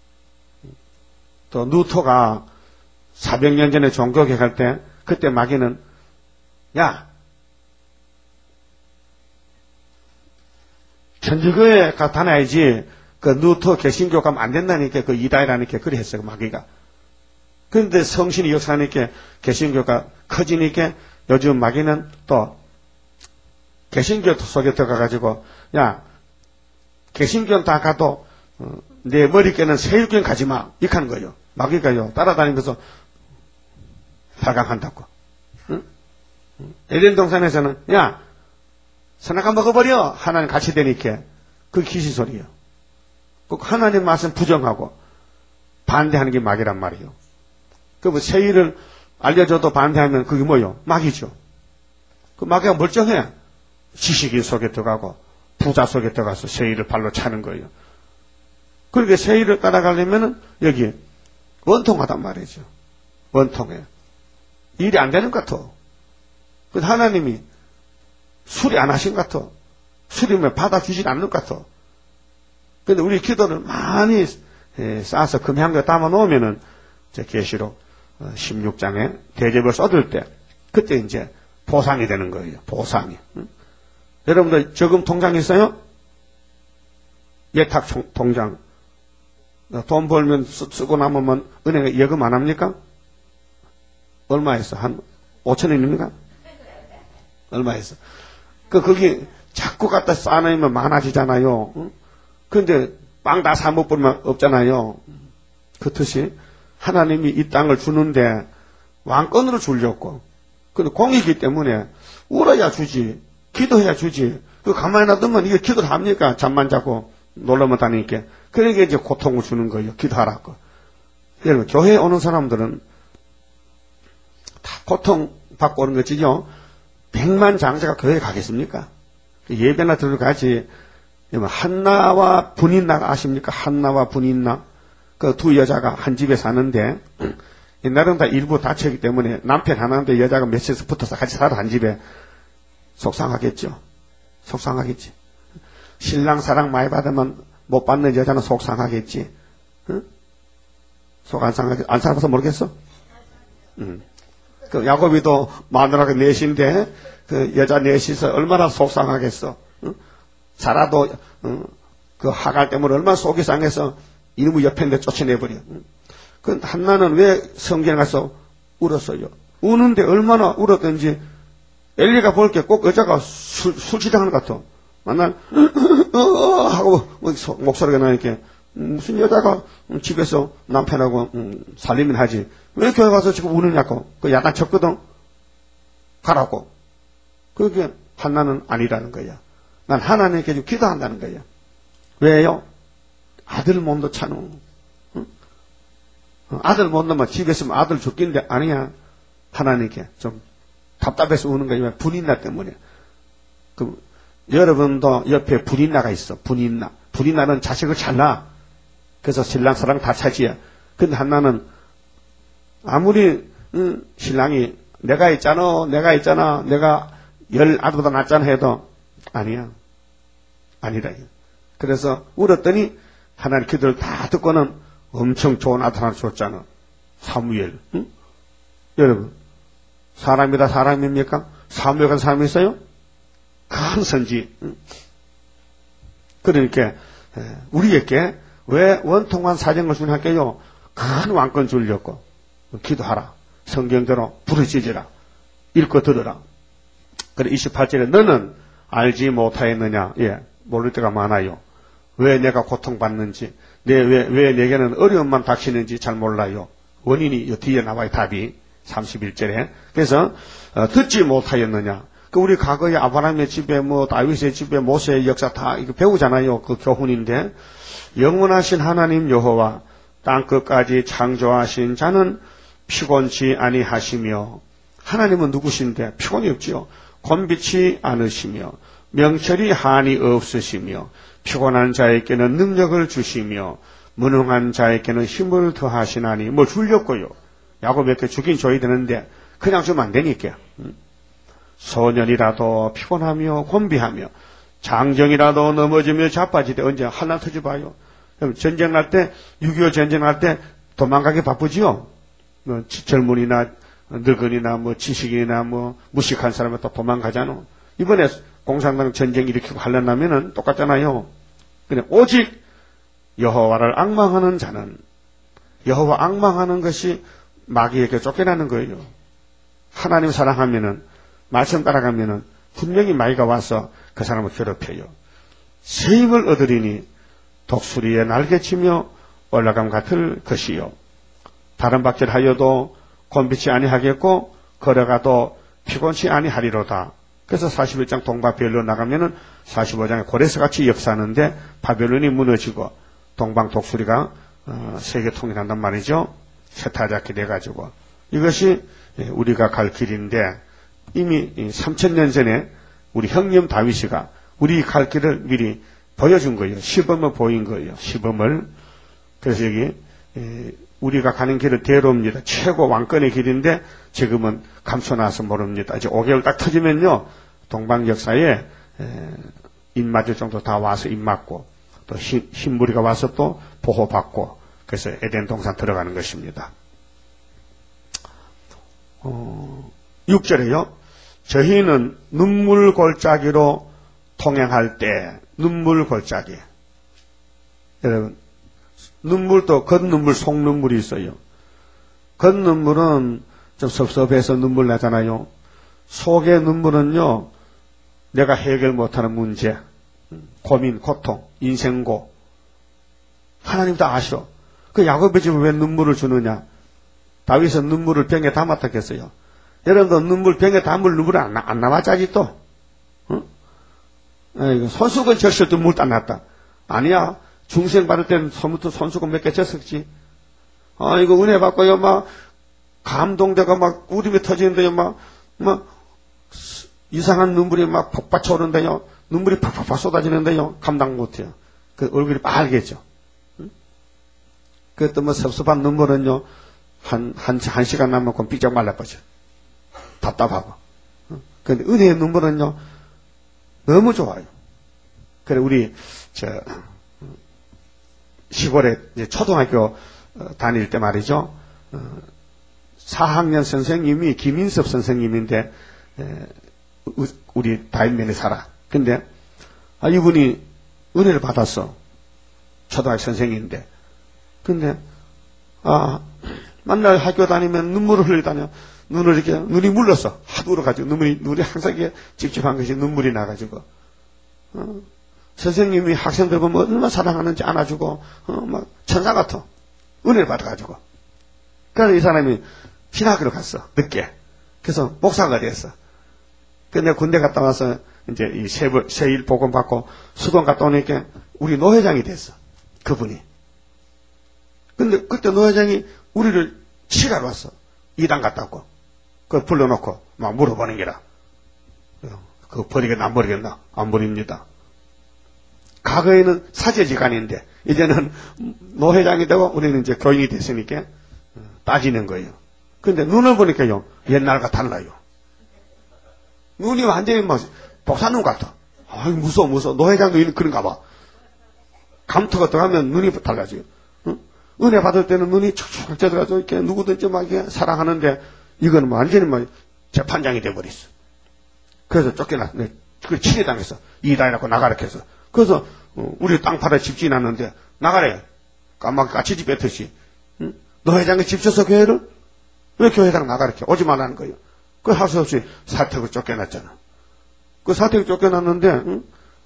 A: 또 누토가 사백 년 전에 종교개혁할 때 그때 마귀는 야 천주교회 가 다녀야지 그 누토 개신교 가면 안 된다니까 그 이다이라니까 그래 했어요 마귀가. 그런데 성신이 역사하니까 개신교가 커지니까 요즘 마귀는 또 개신교 속에 들어가가지고 야 개신교는 다 가도 어, 내 머리께는 세율교는 가지마 이렇게 하는 거예요. 마귀가요 따라다니면서 발광한다고. 응? 에덴 동산에서는 야 선악과 먹어버려 하나님 같이 되니까 그 귀신 소리예요. 꼭 하나님 말씀 부정하고 반대하는 게 마귀란 말이에요. 그 뭐 세일을 알려줘도 반대하면 그게 뭐예요? 마귀죠. 그 마귀가 멀쩡해. 지식인 속에 들어가고 부자 속에 들어가서 세일을 발로 차는 거예요. 그렇게 세일을 따라가려면은 여기 원통하단 말이죠. 원통해. 일이 안 되는 것 같아. 그 하나님이 수리 안 하신 것 같아. 수리면 받아주진 않는 것 같아. 근데 우리 기도를 많이 쌓아서 금향도 담아 놓으면은 제 계시록 십육 장에 대접을 쏟을 때 그때 이제 보상이 되는 거예요. 보상이. 응? 여러분들 저금 통장 있어요? 예탁 통장. 돈 벌면 쓰, 쓰고 남으면 은행에 예금 안 합니까? 얼마 했어? 한 오천 원입니까? 얼마 했어? 그, 거기 자꾸 갖다 쌓아놓으면 많아지잖아요. 응? 근데 빵 다 사 못 벌면 없잖아요. 그렇듯이 하나님이 이 땅을 주는데 왕권으로 주려고. 근데 공이기 때문에 울어야 주지. 기도해야 주지. 그 가만히 놔두면 이게 기도를 합니까? 잠만 자고 놀러만 다니니까. 그러니까 이제 고통을 주는 거예요. 기도하라고. 여러분, 교회에 오는 사람들은 다 고통 받고 오는 거지요. 백만 장자가 교회에 가겠습니까? 예배나 들어가지. 한나와 분인나가 아십니까? 한나와 분인나. 그 두 여자가 한 집에 사는데, 옛날은 다 일부 다쳤기 때문에 남편 하나인데 여자가 몇에서 붙어서 같이 살아, 한 집에. 속상하겠죠. 속상하겠지. 신랑 사랑 많이 받으면 못 받는 여자는 속상하겠지. 응? 속 안 상하겠, 안 살아봐서 모르겠어? 응. 그 야곱이도 마누라가 넷인데 그 여자 넷이서 얼마나 속상하겠어. 응? 살아도 응? 그 하갈 때문에 얼마나 속이 상해서 이놈의 옆에 있는데 쫓아내버려. 응? 그 한나는 왜 성경에 가서 울었어요? 우는데 얼마나 울었던지 엘리가 볼 게 꼭 여자가 술, 술 취당하는 것 같아. 만날 하고 목소리가 나니까 무슨 여자가 집에서 남편하고 음, 살림을 하지. 왜 교회 가서 지금 우느냐고. 그 약간 쳤거든. 가라고. 그게 한나는 아니라는 거야. 난 하나님께 좀 기도한다는 거야. 왜요? 아들 못 넣잖아. 응? 아들 못 넣으면 집에 있으면 아들 죽긴데 아니야. 하나님께 좀 답답해서 우는 거야. 분인나 때문에. 그 여러분도 옆에 분인나가 있어. 분인나. 분인나는 자식을 잘 낳아. 그래서 신랑 사랑 다 차지야. 근데 한나는 아무리 응, 신랑이 내가 있잖아, 내가 있잖아, 내가 열 아들보다 낫잖아 해도 아니야. 아니라. 그래서 울었더니 하나님 기도를 다 듣고는 엄청 좋은 아들 하나 줬잖아. 사무엘. 응? 여러분, 사람이다 사람입니까? 사무엘 같은 사람이 있어요? 큰 선지. 응? 그러니까 우리에게 왜 원통한 사정을 주냐게요. 큰 왕권 주려고 기도하라. 성경대로 부르짖으라. 읽고 들으라. 그래 이십팔 절에 너는 알지 못하였느냐. 예, 모를 때가 많아요. 왜 내가 고통받는지, 내, 왜, 왜 내게는 어려움만 닥치는지 잘 몰라요. 원인이 뒤에 나와요. 답이 삼십일 절에. 그래서 어, 듣지 못하였느냐. 그 우리 과거에 아브라함의 집에 뭐 다윗의 집에 모세의 역사 다 이거 배우잖아요. 그 교훈인데 영원하신 하나님 여호와 땅 끝까지 창조하신 자는 피곤치 아니하시며. 하나님은 누구신데 피곤이 없지요. 곤비치 않으시며 명철이 한이 없으시며 피곤한 자에게는 능력을 주시며 무능한 자에게는 힘을 더하시나니. 뭐 주려고요. 야곱에게 주긴 줘야 되는데 그냥 주면 안 되니까. 소년이라도 피곤하며 곤비하며 장정이라도 넘어지며 자빠지되 언제 한나 터져봐요. 전쟁 날 때, 육이오 전쟁 날 때 도망가기 바쁘지요. 뭐 젊은이나 늙은이나 뭐 지식인이나 뭐 무식한 사람은 또 도망가잖아. 이번에 공산당 전쟁 일으키고 하려면은 똑같잖아요. 근데 오직 여호와를 앙망하는 자는, 여호와 앙망하는 것이 마귀에게 쫓겨나는 거예요. 하나님 사랑하면은, 말씀 따라가면은 분명히 마귀가 와서 그 사람을 괴롭혀요. 새 힘을 얻으리니 독수리에 날개치며 올라감 같을 것이요. 다른 박질 하여도 곤비치 아니하겠고 걸어가도 피곤치 아니하리로다. 그래서 사십일 장 동방별로 나가면은 사십오 장에 고레스같이 역사하는데 바벨론이 무너지고 동방 독수리가 어, 세계 통일한단 말이죠. 세타잡게 돼가지고. 이것이 우리가 갈 길인데 이미 삼천 년 전에 우리 형님 다윗이가 우리 갈 길을 미리 보여준 거예요. 시범을 보인 거예요. 시범을. 그래서 여기 우리가 가는 길은 대로입니다. 최고 왕권의 길인데 지금은 감춰놔서 모릅니다. 이제 오 개월 딱 터지면요. 동방 역사에 입맞을 정도 다 와서 입맞고 또 흰무리가 와서 또 보호받고 그래서 에덴 동산 들어가는 것입니다. 어, 육 절에요. 저희는 눈물 골짜기로 통행할 때 눈물 골짜기. 여러분
B: 눈물도 겉눈물, 속눈물이 있어요. 겉눈물은 좀 섭섭해서 눈물 나잖아요. 속의 눈물은요, 내가 해결 못하는 문제, 고민, 고통, 인생고, 하나님도 아셔. 그 야곱의 집에 왜 눈물을 주느냐? 다윗은 눈물을 병에 담았다 했어요. 여러분도 눈물 병에 담을 눈물이 안, 안 남았자지 또. 응? 아이고, 손수건 졌을 때 물도 안 났다. 아니야. 중생 받을 때는 처음부터 손수건 몇 개 졌었지. 아이고, 은혜 받고요, 막, 감동되고 막, 울음이 터지는데요, 막, 막, 이상한 눈물이 막 폭받쳐 오는데요. 눈물이 팍팍팍 쏟아지는데요. 감당 못해요. 그 얼굴이 빨개져. 응? 그것도 뭐 섭섭한 눈물은요, 한, 한, 한 시간 남았고 삐쩍 말라버져. 답답하고. 그런데 은혜의 눈물은요, 너무 좋아요. 그래, 우리, 저, 시골에 이제 초등학교 다닐 때 말이죠. 사 학년 선생님이 김인섭 선생님인데, 우리 다인면에 살아. 근데, 아, 이분이 은혜를 받았어. 초등학교 선생님인데. 근데, 아, 만날 학교 다니면 눈물을 흘리다녀. 눈을 이렇게, 눈이 물렀어. 하도 울어가지고, 눈물이, 눈이 항상 이게 찝찝한 것이 눈물이 나가지고. 어, 선생님이 학생들 보면 얼마나 사랑하는지 안아주고, 어, 막, 천사 같아. 은혜를 받아가지고. 그래서 이 사람이 신학교로 갔어. 늦게. 그래서 목사가 됐어. 근데 군대 갔다 와서, 이제 이 세부, 세일 복음 받고, 수동 갔다 오니까, 우리 노회장이 됐어. 그분이. 근데 그때 노회장이 우리를 치라로 왔어. 이단 갔다 왔고. 그걸 불러놓고 막 물어보는 게라. 그거 버리겠나 안 버리겠나? 안 버립니다. 과거에는 사제지간인데 이제는 노회장이 되고 우리는 이제 교인이 됐으니까 따지는 거예요. 근데 눈을 보니까요, 옛날과 달라요. 눈이 완전히 막 복사눈 같아. 아이, 무서워, 무서워. 노회장도 그런가 봐. 감투가 들어가면 눈이 달라져요. 응? 은혜 받을 때는 눈이 촉촉 젖어가지고 이렇게 누구든지 막 이렇게 사랑하는데 이거는 완전히 막 재판장이 돼버렸어. 그래서 쫓겨났어. 그걸 치료당했어. 이다이라고 나가라 해서. 그래서 우리 땅 팔아 집 지났는데 나가래. 까마귀 까치집 뱉듯이. 응? 노회장이 집 줘서 교회를? 왜 교회당 나가라 해? 오지 말라는 거예요. 그 할 수 없이 사택을 쫓겨났잖아. 그 사택을 쫓겨났는데 응?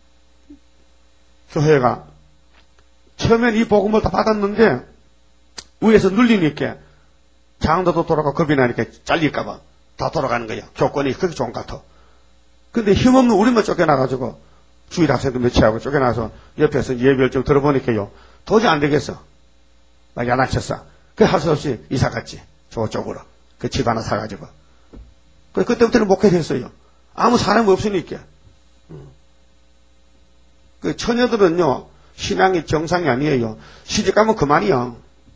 B: 교회가 처음엔 이 복음을 다 받았는데 위에서 눌리니까 장도도 돌아가 겁이 나니까 잘릴까봐 다 돌아가는 거야. 조건이 그렇게 좋은 것 같아. 근데 힘없는 우리만 쫓겨나가지고 주일 학생도 몇치하고 쫓겨나서 옆에서 예별적 들어보니까요. 도저히 안 되겠어. 막 야단쳤어. 그 할 수 없이 이사 갔지. 저쪽으로. 그 집 하나 사가지고. 그 그때부터는 목회했어요. 아무 사람이 없으니까. 그 처녀들은요. 신앙이 정상이 아니에요. 시집 가면 그만이야.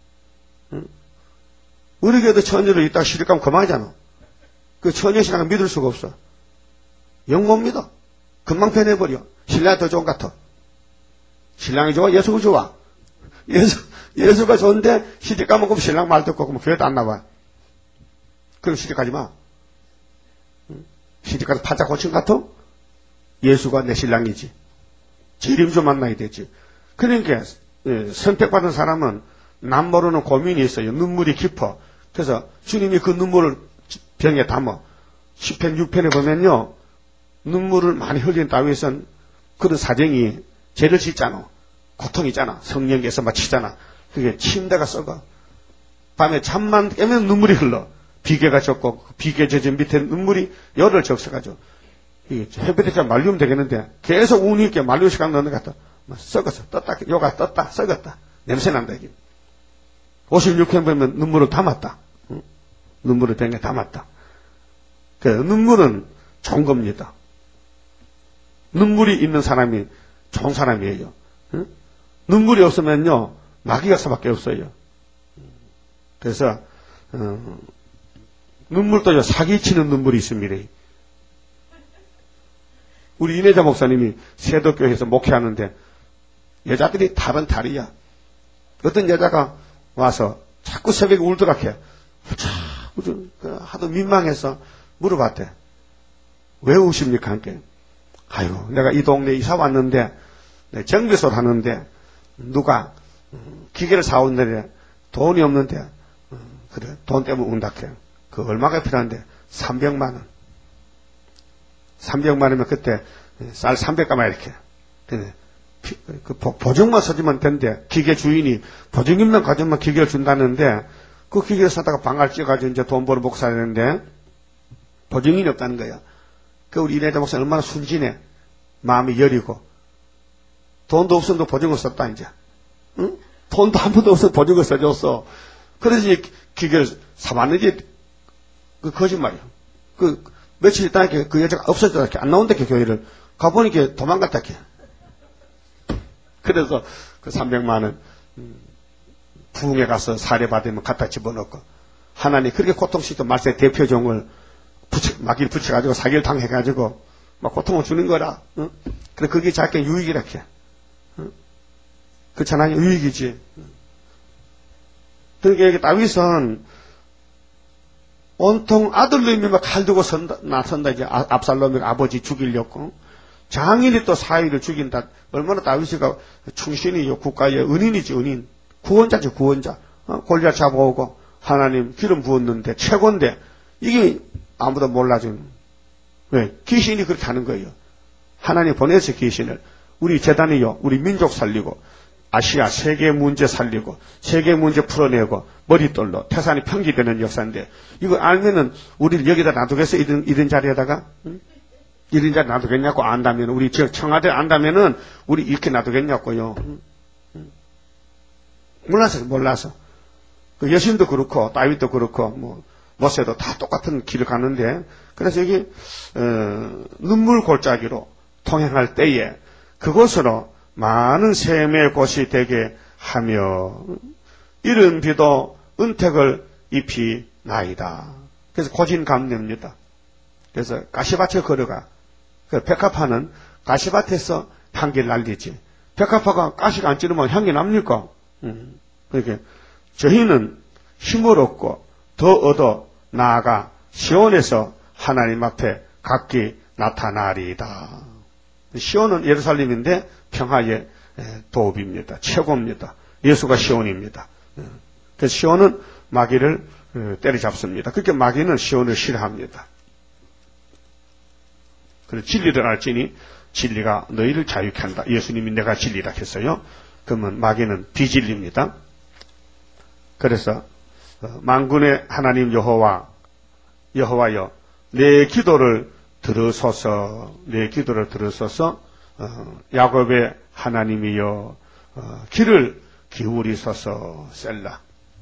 B: 우리 교회도 처녀들 있다가 시집 가면 그만이잖아. 그 처녀 신앙을 믿을 수가 없어. 영 못 믿어. 금방 변해버려. 신랑이 더 좋은 것 같아. 신랑이 좋아? 예수가 좋아? 예수, 예수가 좋은데 시집 가면 그럼 신랑 말 듣고 그러면 교회도 안 나와. 그럼 시집 가지 마. 시집 가서 팔자 고친 것 같아? 예수가 내 신랑이지. 재림 좀 만나야 되지. 그러니까 선택받은 사람은 남 모르는 고민이 있어요. 눈물이 깊어. 그래서 주님이 그 눈물을 병에 담아. 십 편 육 편에 보면요. 눈물을 많이 흘린 다윗은 그런 사정이 죄를 짓잖아. 고통이잖아. 성령께서 막 치잖아. 그게 침대가 썩어. 밤에 잠만 깨면 눈물이 흘러. 비계가 젖고 비계 젖은 밑에 눈물이 열을 적셔가지고 햇볕에 말리면 되겠는데 계속 운이 있게 말리고 시간 넣는 것 같아. 썩었어. 떴다. 요가 떴다. 썩었다. 냄새 난다. 이게. 오십육 편 보면 눈물을 담았다. 응? 눈물을 병에 담았다. 그 눈물은 좋은 겁니다. 눈물이 있는 사람이 좋은 사람이에요. 응? 눈물이 없으면요 마귀가 수밖에 없어요. 그래서 어, 눈물도 사기치는 눈물이 있습니다. 우리 이내자 목사님이 세도교회에서 목회하는데 여자들이 탈은 탈이야. 어떤 여자가 와서 자꾸 새벽에 울더라해. 하도 민망해서 물어봤대. 왜 우십니까? 함께. 아유, 내가 이 동네 이사 왔는데 정비소를 하는데 누가 기계를 사온다는데 돈이 없는데, 그래, 돈 때문에 운다해. 그 얼마가 필요한데? 삼백만 원. 삼백만 원이면 그때 쌀 삼백 가마 이렇게. 그 보증만 써주면 된대. 기계 주인이 보증금만 가져오면 기계를 준다는데, 그 기계를 사다가 방갈 찌어가지고 이제 돈 벌어 먹고 살아야 되는데, 보증인이 없다는 거야. 그 우리 이래자 목사는 얼마나 순진해. 마음이 여리고. 돈도 없어도 보증을 썼다, 이제. 응? 돈도 한 푼도 없어도 보증을 써줬어. 그래서 이제 기계를 사봤는지, 그 거짓말이야. 그, 며칠 있다 이렇게 그 여자가 없어졌다 이렇게 안 나온다 이렇게 교회를. 가보니까 도망갔다 이렇게. 그래서 그 삼백만 원, 음, 부흥에 가서 사례받으면 갖다 집어넣고. 하나님 그렇게 고통시켰던 말세 대표종을 붙여, 마귀를 붙여가지고 사기를 당해가지고 막 고통을 주는 거라. 응? 그래, 그게 자기 유익이라 해. 응? 그렇잖아요. 유익이지. 그러니까 여기 다윗은 온통 아들놈이 막 칼 들고 선다, 나선다, 이제 압살롬이 아버지 죽이려고. 장인이 또 사위를 죽인다. 얼마나 다윗이가 충신이요. 국가의 은인이지, 은인. 구원자지, 구원자. 어? 골리앗 잡아오고 하나님 기름 부었는데 최고인데 이게 아무도 몰라주는. 왜? 귀신이 그렇게 하는 거예요. 하나님 보내서 귀신을. 우리 재단이요. 우리 민족 살리고 아시아 세계 문제 살리고 세계 문제 풀어내고 머릿돌로 태산이 평지되는 역사인데 이거 알면은 우리를 여기다 놔두겠어? 이런, 이런 자리에다가? 응? 이런 자리 놔두겠냐고 안다면 우리 지역 청와대 안다면은 우리 이렇게 놔두겠냐고요. 응? 응? 몰라서 몰라서 그 여신도 그렇고 다윗도 그렇고 뭐 모세도 다 똑같은 길을 가는데 그래서 여기 어, 눈물 골짜기로 통행할 때에 그곳으로 많은 샘의 곳이 되게 하며 이른 비도 은택을 입히나이다. 그래서 고진감래입니다. 그래서 가시밭에 걸어가. 그 백합화는 가시밭에서 향기를 날리지. 백합화가 가시가 안 찌르면 향기 납니까? 음. 그러니까 저희는 힘을 얻고 더 얻어 나아가 시온에서 하나님 앞에 각기 나타나리이다. 시온은 예루살렘인데 평화의 도읍입니다. 최고입니다. 예수가 시온입니다. 그래서 시온은 마귀를 때려잡습니다. 그렇게 마귀는 시온을 싫어합니다. 그래서 진리를 알지니 진리가 너희를 자유케 한다. 예수님이 내가 진리라 했어요. 그러면 마귀는 비진리입니다. 그래서 만군의 하나님 여호와 여호와여 내 기도를 들으소서 내 기도를 들으소서 어, 야곱의 하나님이여 어, 귀를 기울이소서 셀라.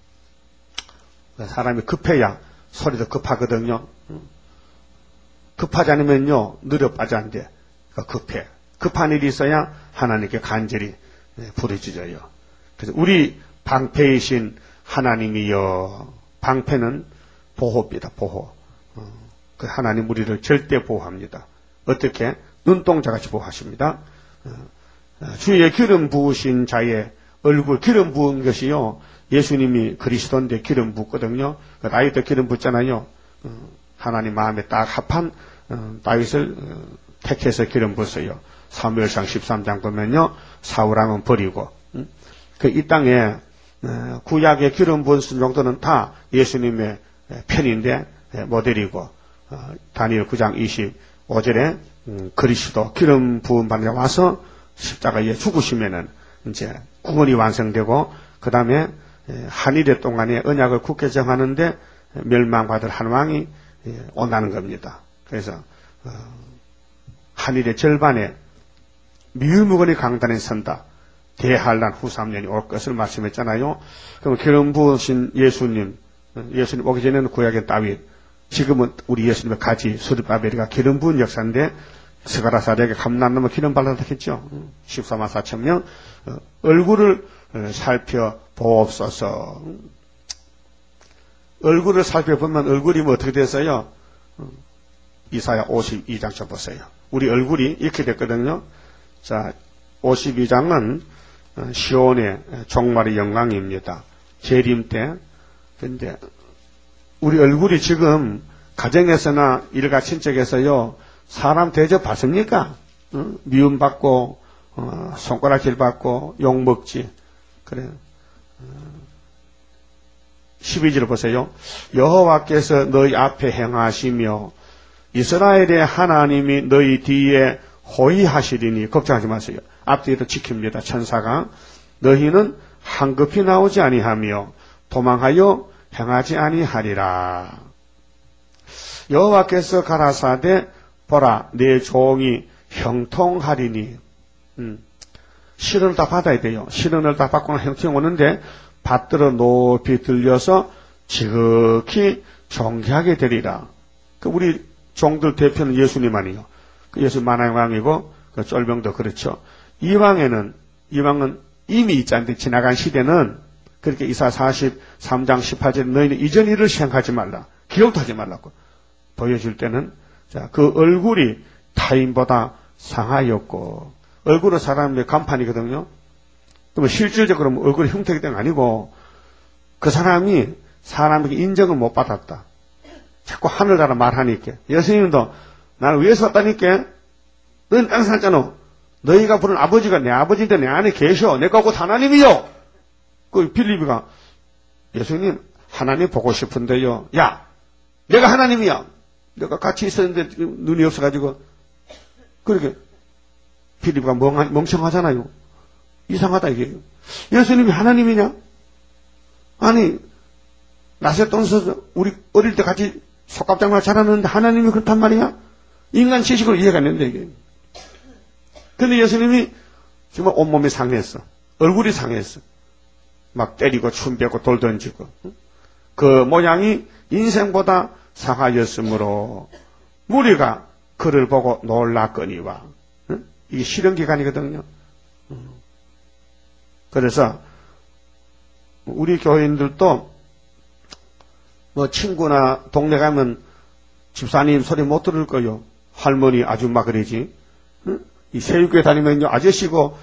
B: 사람이 급해야 소리도 급하거든요. 급하지 않으면요 느려 빠져안돼. 급해. 급한 일이 있어야 하나님께 간절히 부르짖어요. 그래서 우리 방패이신 하나님이여. 방패는 보호입니다. 보호. 어, 그 하나님 우리를 절대 보호합니다. 어떻게? 눈동자같이 보호하십니다. 어, 주의 기름 부으신 자의 얼굴 기름 부은 것이요 예수님이 그리스도인데 기름 붓거든요. 다윗도 기름 붓잖아요. 어, 하나님 마음에 딱 합한 어, 다윗을 어, 택해서 기름 붓어요. 사무엘상 십삼 장 보면요 사울왕은 버리고 음? 그 이 땅에 어, 구약의 기름 부은 정도는 다 예수님의 편인데 모델이고 어, 다니엘 구 장 이십오 절에 음, 그리스도 기름 부은 받아 와서 십자가에 죽으시면은 이제 구원이 완성되고 그 다음에 한일의 동안에 언약을 굳게 정하는데 멸망받을 한 왕이 온다는 겁니다. 그래서 어, 한일의 절반에 미유무건이 강단에 선다. 대한란 후 삼 년이 올 것을 말씀했잖아요. 그럼 기름 부으신 예수님, 예수님 오기 전에는 구약의 다윗, 지금은 우리 예수님의 가지 스룹바벨이가 기름 부은 역사인데 스가랴사에게 감난나무 기름 발라다 했죠. 십사만 사천 명 어, 얼굴을 살펴보옵소서. 얼굴을 살펴보면 얼굴이 뭐 어떻게 됐어요? 이사야 오십이 장 좀 보세요. 우리 얼굴이 이렇게 됐거든요. 자, 오십이 장은 시온의 종말의 영광입니다. 재림 때. 근데 우리 얼굴이 지금 가정에서나 일가 친척에서요 사람 대접 받습니까? 어? 미움받고 어, 손가락질 받고 욕먹지. 그래. 십이 절 보세요. 여호와께서 너희 앞에 행하시며 이스라엘의 하나님이 너희 뒤에 호위하시리니 걱정하지 마세요. 앞뒤로 지킵니다. 천사가 너희는 한급히 나오지 아니하며 도망하여 행하지 아니하리라. 여호와께서 가라사대 보라 내 종이 형통하리니. 음, 실언을 다 받아야 돼요. 실언을 다 받고 형통이 오는데 받들어 높이 들려서 지극히 존귀하게 되리라. 그 우리 종들 대표는 예수님 아니요. 그 예수 만왕의 왕이고 그 쫄병도 그렇죠. 이왕에는 이왕은 이미 있자는데 지나간 시대는 그렇게 이사 사십삼 장 십팔 절 너희는 이전 일을 생각하지 말라. 기억도 하지 말라고 보여줄 때는 자, 그 얼굴이 타인보다 상하였고 얼굴은 사람의 간판이거든요. 그러면 실질적으로 얼굴 형태가 된 게 아니고 그 사람이 사람에게 인정을 못 받았다. 자꾸 하늘 나라 말하니까 예수님도 나는 위에서 왔다니까 너는 땅에 살잖아. 너희가 부른 아버지가 내 아버지인데 내 안에 계셔. 내가 곧 하나님이요. 그 빌립이가 예수님 하나님 보고 싶은데요. 야 내가 하나님이야. 내가 같이 있었는데 눈이 없어가지고 그렇게 빌립이가 멍청하잖아요. 이상하다 이게. 예수님이 하나님이냐? 아니 나세돈서 우리 어릴 때 같이 속갑장말 자랐는데 하나님이 그렇단 말이야? 인간 지식으로 이해가 안 된다 이게. 근데 예수님이 정말 온몸이 상했어. 얼굴이 상했어. 막 때리고 춤 배고 돌 던지고. 그 모양이 인생보다 상하였으므로 무리가 그를 보고 놀랐거니와. 이게 실현기간이거든요. 그래서 우리 교인들도 뭐 친구나 동네 가면 집사님 소리 못 들을 거요. 할머니 아줌마 그러지. 이 세육교회 다니면요 아저씨고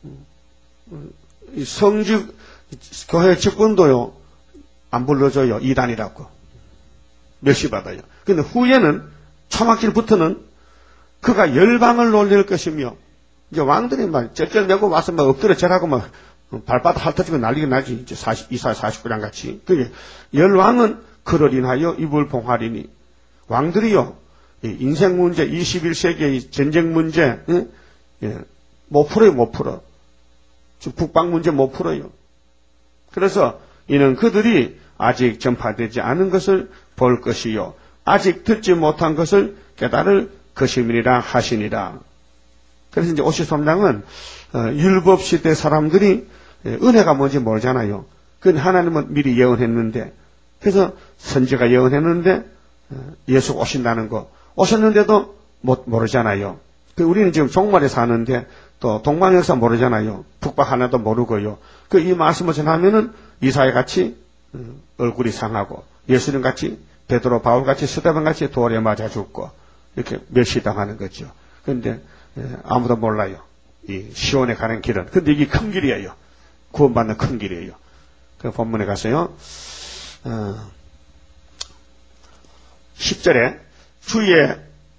B: 이 성직 교회 직분도요 안 불러줘요. 이단이라고 멸시 받아요. 근데 후에는 초막길부터는 그가 열방을 놀릴 것이며 이제 왕들이 막 쩔쩔 매고 와서 막 엎드려 절하고 막 발바닥 핥아지고 난리가 나지. 이제 이사 사십구 장 같이. 그게 열왕은 그를 인하여 입을 봉하리니 왕들이요 인생 문제 이십일 세기의 전쟁 문제 응? 예, 못 풀어요. 못 풀어. 북방 문제 못 풀어요. 그래서 이는 그들이 아직 전파되지 않은 것을 볼 것이요 아직 듣지 못한 것을 깨달을 것임이니라 하시니라. 그래서 이제 오십삼 장은 어, 율법 시대 사람들이 은혜가 뭔지 모르잖아요. 그건 하나님은 미리 예언했는데 그래서 선지가 예언했는데 어, 예수가 오신다는 거 오셨는데도 못 모르잖아요. 그 우리는 지금 종말에 사는데 또 동방역사 모르잖아요. 북박 하나도 모르고요. 그 이 말씀을 전하면은 이사야 같이 어, 얼굴이 상하고 예수님 같이 베드로 바울 같이 스데반 같이 돌에 맞아 죽고 이렇게 멸시당하는 거죠. 그런데 아무도 몰라요. 이 시온에 가는 길은. 근데 이게 큰 길이에요. 구원받는 큰 길이에요. 그 본문에 가서요. 어, 십 절에 주의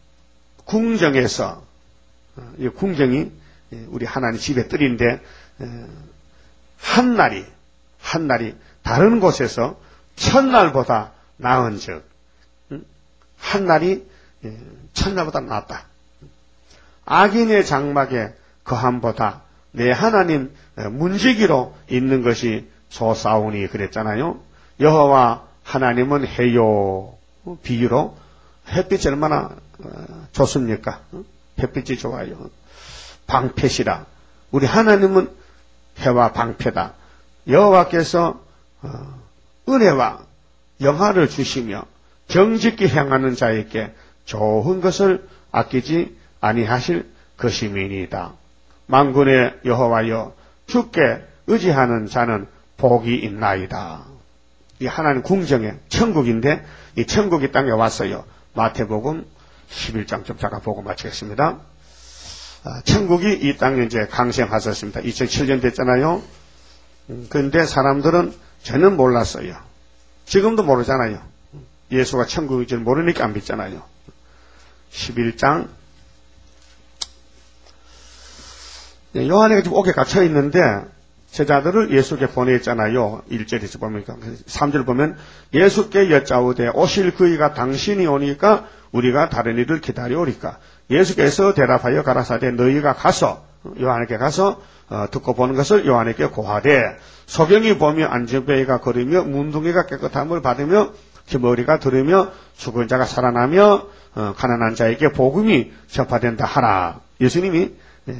B: 궁정에서 어, 이 궁정이 우리 하나님 집의 뜰인데 어, 한 날이 한 날이 다른 곳에서 첫날보다 나은 즉 한 날이 첫날보다 낫다. 악인의 장막에 거함보다 내 하나님 문지기로 있는 것이 좋사오니 그랬잖아요. 여호와 하나님은 해요. 비유로 햇빛이 얼마나 좋습니까? 햇빛이 좋아요. 방패시라. 우리 하나님은 해와 방패다. 여호와께서 은혜와 영화를 주시며 정직히 행하는 자에게 좋은 것을 아끼지 아니하실 것임이니이다. 만군의 여호와여 주께 의지하는 자는 복이 있나이다. 이 하나님 궁정에 천국인데 이 천국이 땅에 왔어요. 마태복음 십일 장 좀 잠깐 보고 마치겠습니다. 아, 천국이 이 땅에 이제 강생하셨습니다. 이천칠 년 됐잖아요. 그런데 사람들은 저는 몰랐어요. 지금도 모르잖아요. 예수가 천국인 줄 모르니까 안 믿잖아요. 십일 장 요한이가 지금 옥에 갇혀 있는데 제자들을 예수께 보냈잖아요. 일 절에서 보면, 삼 절 보면 예수께 여짜오되 오실 그이가 당신이 오니까 우리가 다른 일을 기다려오리까. 예수께서 대답하여 가라사대 너희가 가서 요한에게 가서 어, 듣고 보는 것을 요한에게 고하되 소경이 보며 안전뱅이가 걸으며 문둥이가 깨끗함을 받으며 기머리가 들으며 죽은 자가 살아나며 어, 가난한 자에게 복음이 전파된다 하라. 예수님이 에,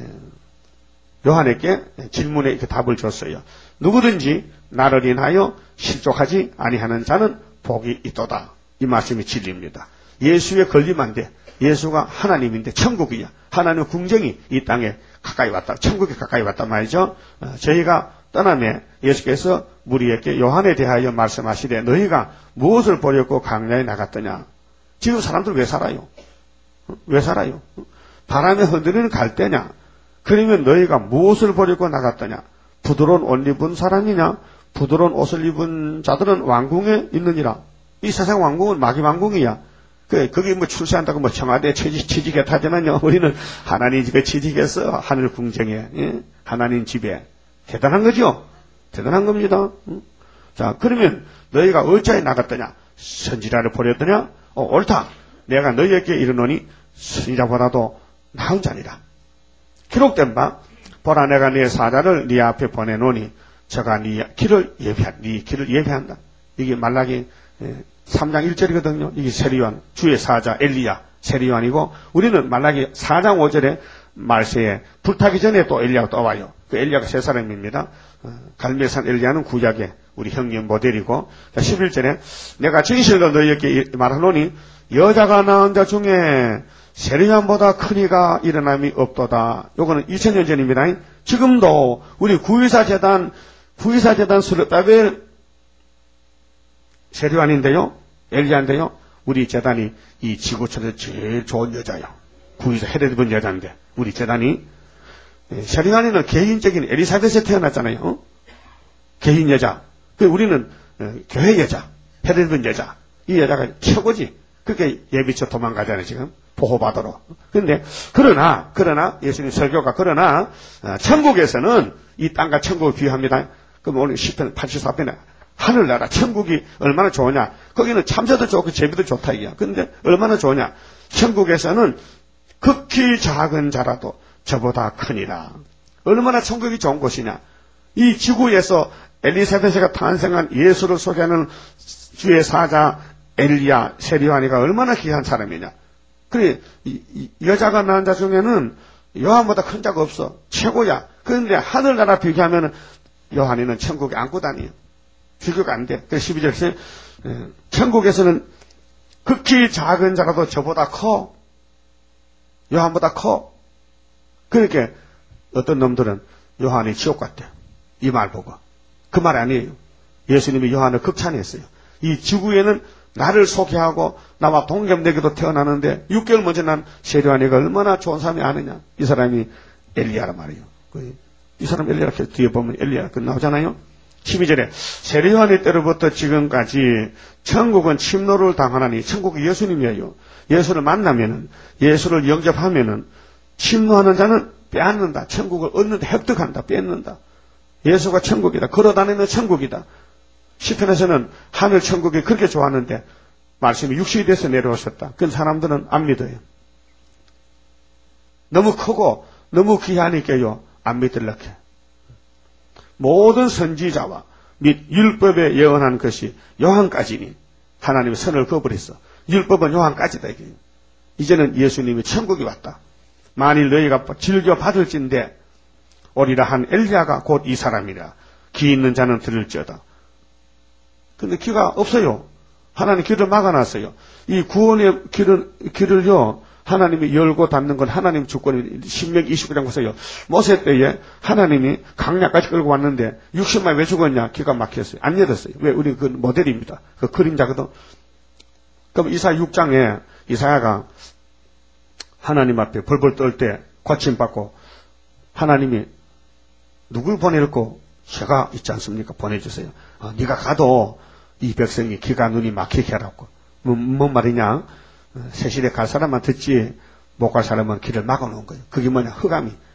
B: 요한에게 질문에 이렇게 답을 줬어요. 누구든지 나를 인하여 실족하지 아니하는 자는 복이 있도다. 이 말씀이 진리입니다. 예수에 걸리면 안 돼. 예수가 하나님인데 천국이야. 하나님의 궁정이 이 땅에 가까이 왔다. 천국에 가까이 왔단 말이죠. 어, 저희가 떠남에 예수께서 우리에게 요한에 대하여 말씀하시되 너희가 무엇을 보려고 광야에 나갔더냐. 지금 사람들 왜 살아요? 어? 왜 살아요? 어? 바람에 흔들리는 갈대냐. 그러면 너희가 무엇을 보려고 나갔더냐? 부드러운 옷 입은 사람이냐? 부드러운 옷을 입은 자들은 왕궁에 있느니라. 이 세상 왕궁은 마귀 왕궁이야. 그, 거기 뭐 출세한다고 뭐 청와대에 취직, 취직했다잖아요. 우리는 하나님 집에 취직해서 하늘 궁정에, 예? 하나님 집에. 대단한 거죠? 대단한 겁니다. 응? 자, 그러면 너희가 어찌하여 나갔더냐? 선지자를 보렸더냐? 어, 옳다. 내가 너희에게 이르노니 선지자보다도 나은 자니라. 기록된 바, 보라 내가 네 사자를 네 앞에 보내노니 저가 네 길을 예비한, 네 길을 예비한다. 이게 말라기 삼 장 일 절이거든요. 이게 세리요한, 주의 사자 엘리야 세리요한이고 우리는 말라기 사 장 오 절에 말세에 불타기 전에 또 엘리야가 떠와요. 그 엘리야가 세 사람입니다. 갈멜산 엘리야는 구약의 우리 형님 모델이고 자, 십일 절에 내가 진실로 너희에게 말하노니 여자가 낳은 자 중에 세리요한보다 큰 이가 일어남이 없도다. 요거는 이천 년 전입니다. 지금도 우리 구이사 재단 구이사 재단 스룹바벨 세리요한인데요. 엘리야인데요. 우리 재단이 이 지구촌에서 제일 좋은 여자예요. 구이사 헤레드본 여자인데 우리 재단이 세리요한이는 개인적인 엘리사벳에 태어났잖아요. 어? 개인 여자. 그 우리는 어, 교회 여자, 헤레드본 여자. 이 여자가 최고지. 그렇게 예비쳐 도망가잖아요. 지금 보호받으러. 그런데 그러나 그러나 예수님 설교가 그러나 어, 천국에서는 이 땅과 천국을 비유합니다. 그럼 오늘 십 편 팔십사 편에 하늘나라 천국이 얼마나 좋으냐. 거기는 참새도 좋고 제비도 좋다 이게야. 그런데 얼마나 좋으냐. 천국에서는 극히 작은 자라도 저보다 크니라. 얼마나 천국이 좋은 곳이냐. 이 지구에서 엘리사벳가 탄생한 예수를 소개하는 주의 사자 엘리야 세리요한이가 얼마나 귀한 사람이냐. 그래 이, 이 여자가 낳은 자 중에는 요한보다 큰 자가 없어. 최고야. 그런데 하늘나라 비교하면 요한이는 천국에 안고 다녀요. 비교가 안 돼. 그래서 십이 절에 천국에서는 극히 작은 자라도 저보다 커. 요한보다 커. 그렇게 어떤 놈들은 요한이 지옥 갔대. 이 말 보고. 그 말 아니에요. 예수님이 요한을 극찬했어요. 이 지구에는 나를 소개하고 나와 동갑내기도 태어나는데 육 개월 먼저 난 세리요한이가 얼마나 좋은 사람이 아느냐. 이 사람이 엘리야란 말이에요. 이 사람 엘리야 뒤에 보면 엘리야 그 나오잖아요. 십이 절에 세리요한의 때로부터 지금까지 천국은 침노를 당하나니 천국이 예수님이에요. 예수를 만나면은 예수를 영접하면은 침노하는 자는 빼앗는다. 천국을 얻는다. 획득한다. 뺏는다. 예수가 천국이다. 걸어다니는 천국이다. 시편에서는 하늘 천국이 그렇게 좋았는데 말씀이 육신이 돼서 내려오셨다. 그건 사람들은 안 믿어요. 너무 크고 너무 귀하니까요. 안 믿으려고 해. 모든 선지자와 및 율법에 예언한 것이 요한까지니 하나님의 선을 거부했어. 율법은 요한까지다. 이게. 이제는 예수님이 천국이 왔다. 만일 너희가 즐겨 받을진대 오리라 한 엘리야가 곧 이 사람이라. 귀 있는 자는 들을지어다. 근데 귀가 없어요. 하나님 귀를 막아놨어요. 이 구원의 길을, 길을요, 하나님이 열고 닫는 건 하나님 주권이 신명기 이십구 장 보세요. 모세 때에 하나님이 강야까지 끌고 왔는데 육십만 왜 죽었냐? 기가 막혔어요. 안 열었어요. 왜? 우리 그 모델입니다. 그 그림자거든. 그럼 이사야 육 장에 이사야가 하나님 앞에 벌벌 떨 때 고침받고 하나님이 누굴 보낼고 제가 있지 않습니까? 보내주세요. 어, 네가 가도 이 백성이 귀가 눈이 막히게 하라고. 뭐, 뭔 말이냐? 세실에 갈 사람만 듣지 못 갈 사람은 길을 막아놓은 거예요. 그게 뭐냐? 흑암이.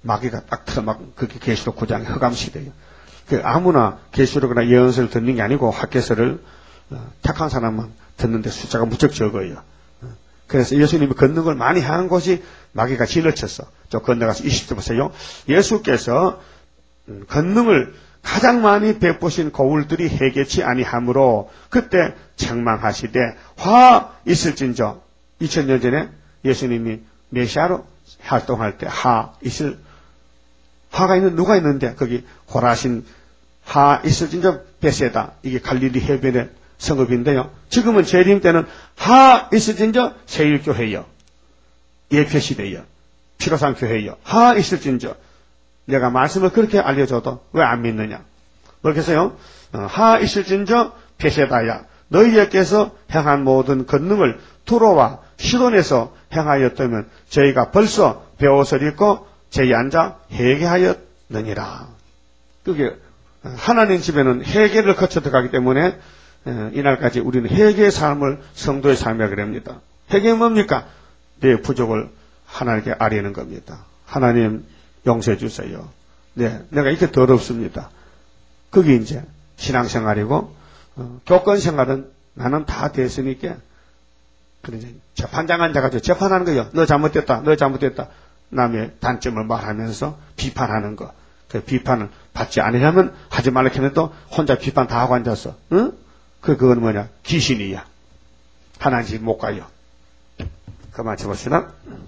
B: 마귀가 딱 틀어 막 그게 계시록 구 장의 흑암시대예요. 그 아무나 계시록이나 예언서를 듣는 게 아니고 학개서를 어, 택한 사람만 듣는데 숫자가 무척 적어요. 어, 그래서 예수님이 걷는 걸 많이 한 곳이 마귀가 질러쳤어. 저 건너가서 이십 절 보세요. 예수께서 음, 권능을 가장 많이 베푸신 거울들이 해결치 아니하므로 그때 책망하시되 화 있을진저 이천 년 전에 예수님이 메시아로 활동할 때 하 있을 화가 있는 누가 있는데 거기 호라신 하 있을진저 베세다 이게 갈릴리 해변의 성읍인데요. 지금은 재림 때는 하 있을진저 세일교회요. 예표시대요. 피로상 교회요. 하 있을진저 내가 말씀을 그렇게 알려줘도 왜 안 믿느냐? 그래서요, 하 있을진저 베세다야 너희에게서 행한 모든 권능을 두로와 시돈에서 행하였다면 저희가 벌써 배옷을 입고 저희 앉아 회개하였느니라. 그게 하나님 집에는 회개를 거쳐 들어가기 때문에 이날까지 우리는 회개의 삶을 성도의 삶이라고 합니다. 회개는 뭡니까? 내 부족을 하나님께 아뢰는 겁니다. 하나님 용서해 주세요. 네, 내가 이렇게 더럽습니다. 그게 이제 신앙생활이고 어, 교권생활은 나는 다 됐으니까 그러니까 재판장 앉아가지고 재판하는 거예요. 너 잘못됐다. 너 잘못됐다. 남의 단점을 말하면서 비판하는 거. 그 비판을 받지 않으려면 하지 말라 했는데 혼자 비판 다 하고 앉았어. 응? 그 그건 뭐냐? 귀신이야. 하나님 집 못 가요. 그만 쳐봅시다.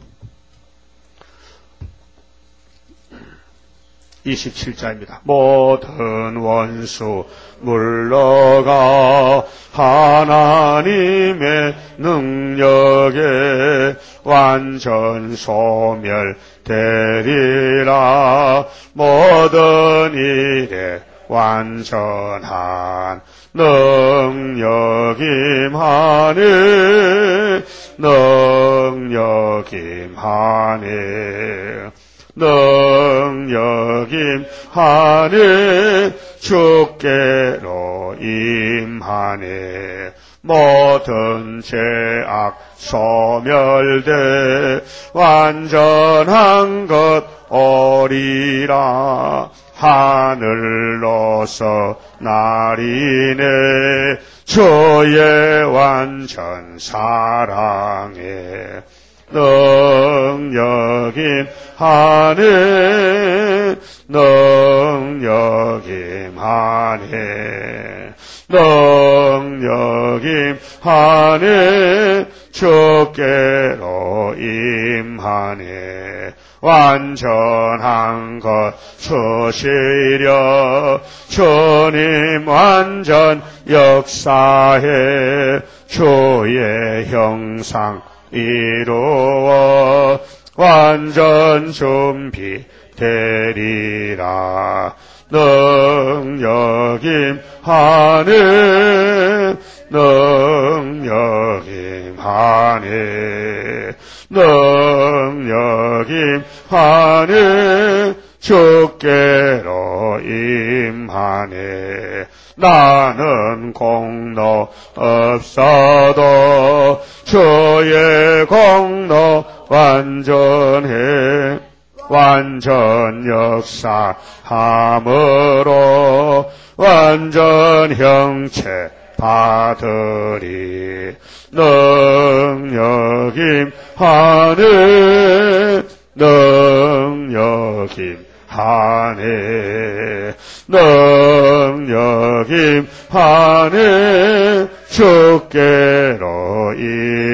B: 이십칠 절입니다. 모든 원수 물러가 하나님의 능력에 완전 소멸되리라. 모든 일에 완전한 능력임하네. 능력임하네. 능력임하네. 주께로 임하네. 모든 죄악 소멸돼 완전한 것 오리라. 하늘로서 나리네. 주의 완전 사랑에 능력임하네. 능력임하네. 능력임하네. 주께로 임하네. 완전한 것 주시려. 주님 완전 역사해. 주의 형상 이루어 완전 준비되리라. 능력임하네. 능력임하네. 능력임하네. 주께로 임하네. 나는 공로 없어도 주의 공로 완전해. 완전 역사함으로 완전 형체 받으리. 능력임하네. 능력임하네. 능력임하네. 주께로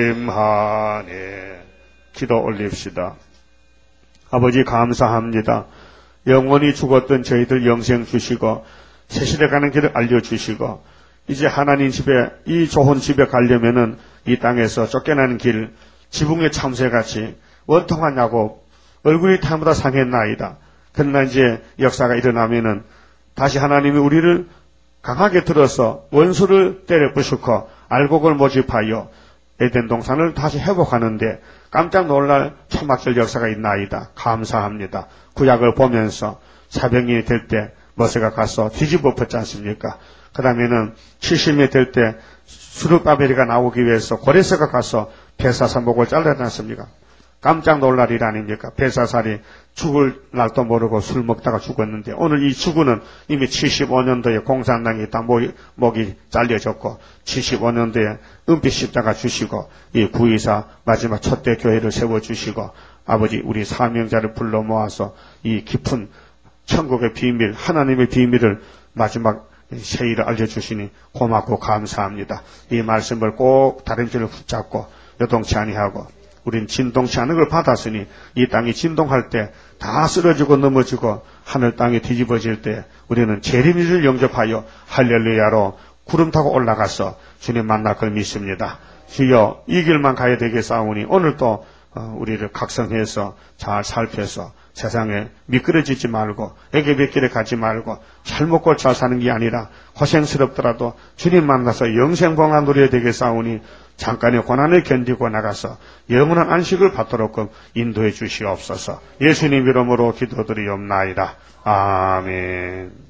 B: 임하네. 기도 올립시다. 아버지 감사합니다. 영원히 죽었던 저희들 영생 주시고 새시대 가는 길을 알려주시고 이제 하나님 집에 이 좋은 집에 가려면은 이 땅에서 쫓겨나는 길 지붕의 참새같이 원통한 야곱 얼굴이 타보다 상했나이다. 그러나 이제 역사가 일어나면은 다시 하나님이 우리를 강하게 들어서 원수를 때려 부수고 알곡을 모집하여 에덴 동산을 다시 회복하는데 깜짝 놀랄 초막절 역사가 있나이다. 감사합니다. 구약을 보면서 사병이 될 때 모세가 가서 뒤집어 엎었지 않습니까? 그 다음에는 칠십이 될 때 수르바벨이가 나오기 위해서 고레스가 가서 폐사사 목을 잘라지 않습니까?
A: 깜짝 놀랄 일 아닙니까? 벨사살이 죽을 날도 모르고 술 먹다가 죽었는데 오늘 이 죽으는 이미 칠십오 년도에 공산당이 다 목이, 목이 잘려졌고 칠십오 년도에 은빛 십자가 주시고 이 구이사 마지막 첫대 교회를 세워주시고 아버지 우리 사명자를 불러 모아서 이 깊은 천국의 비밀 하나님의 비밀을 마지막 세일을 알려주시니 고맙고 감사합니다. 이 말씀을 꼭 다림질을 붙잡고 요동치 아니하고 우린 진동치 않은 걸 받았으니 이 땅이 진동할 때 다 쓰러지고 넘어지고 하늘 땅이 뒤집어질 때 우리는 재림일을 영접하여 할렐루야로 구름 타고 올라가서 주님 만날 걸 믿습니다. 주여 이 길만 가야 되겠사오니 오늘도 우리를 각성해서 잘 살펴서 세상에 미끄러지지 말고 애기백길에 가지 말고 잘 먹고 잘 사는 게 아니라 고생스럽더라도 주님 만나서 영생봉안 누려야 되겠사오니 잠깐의 고난을 견디고 나가서 영원한 안식을 받도록 인도해 주시옵소서. 예수님 이름으로 기도드리옵나이다. 아멘.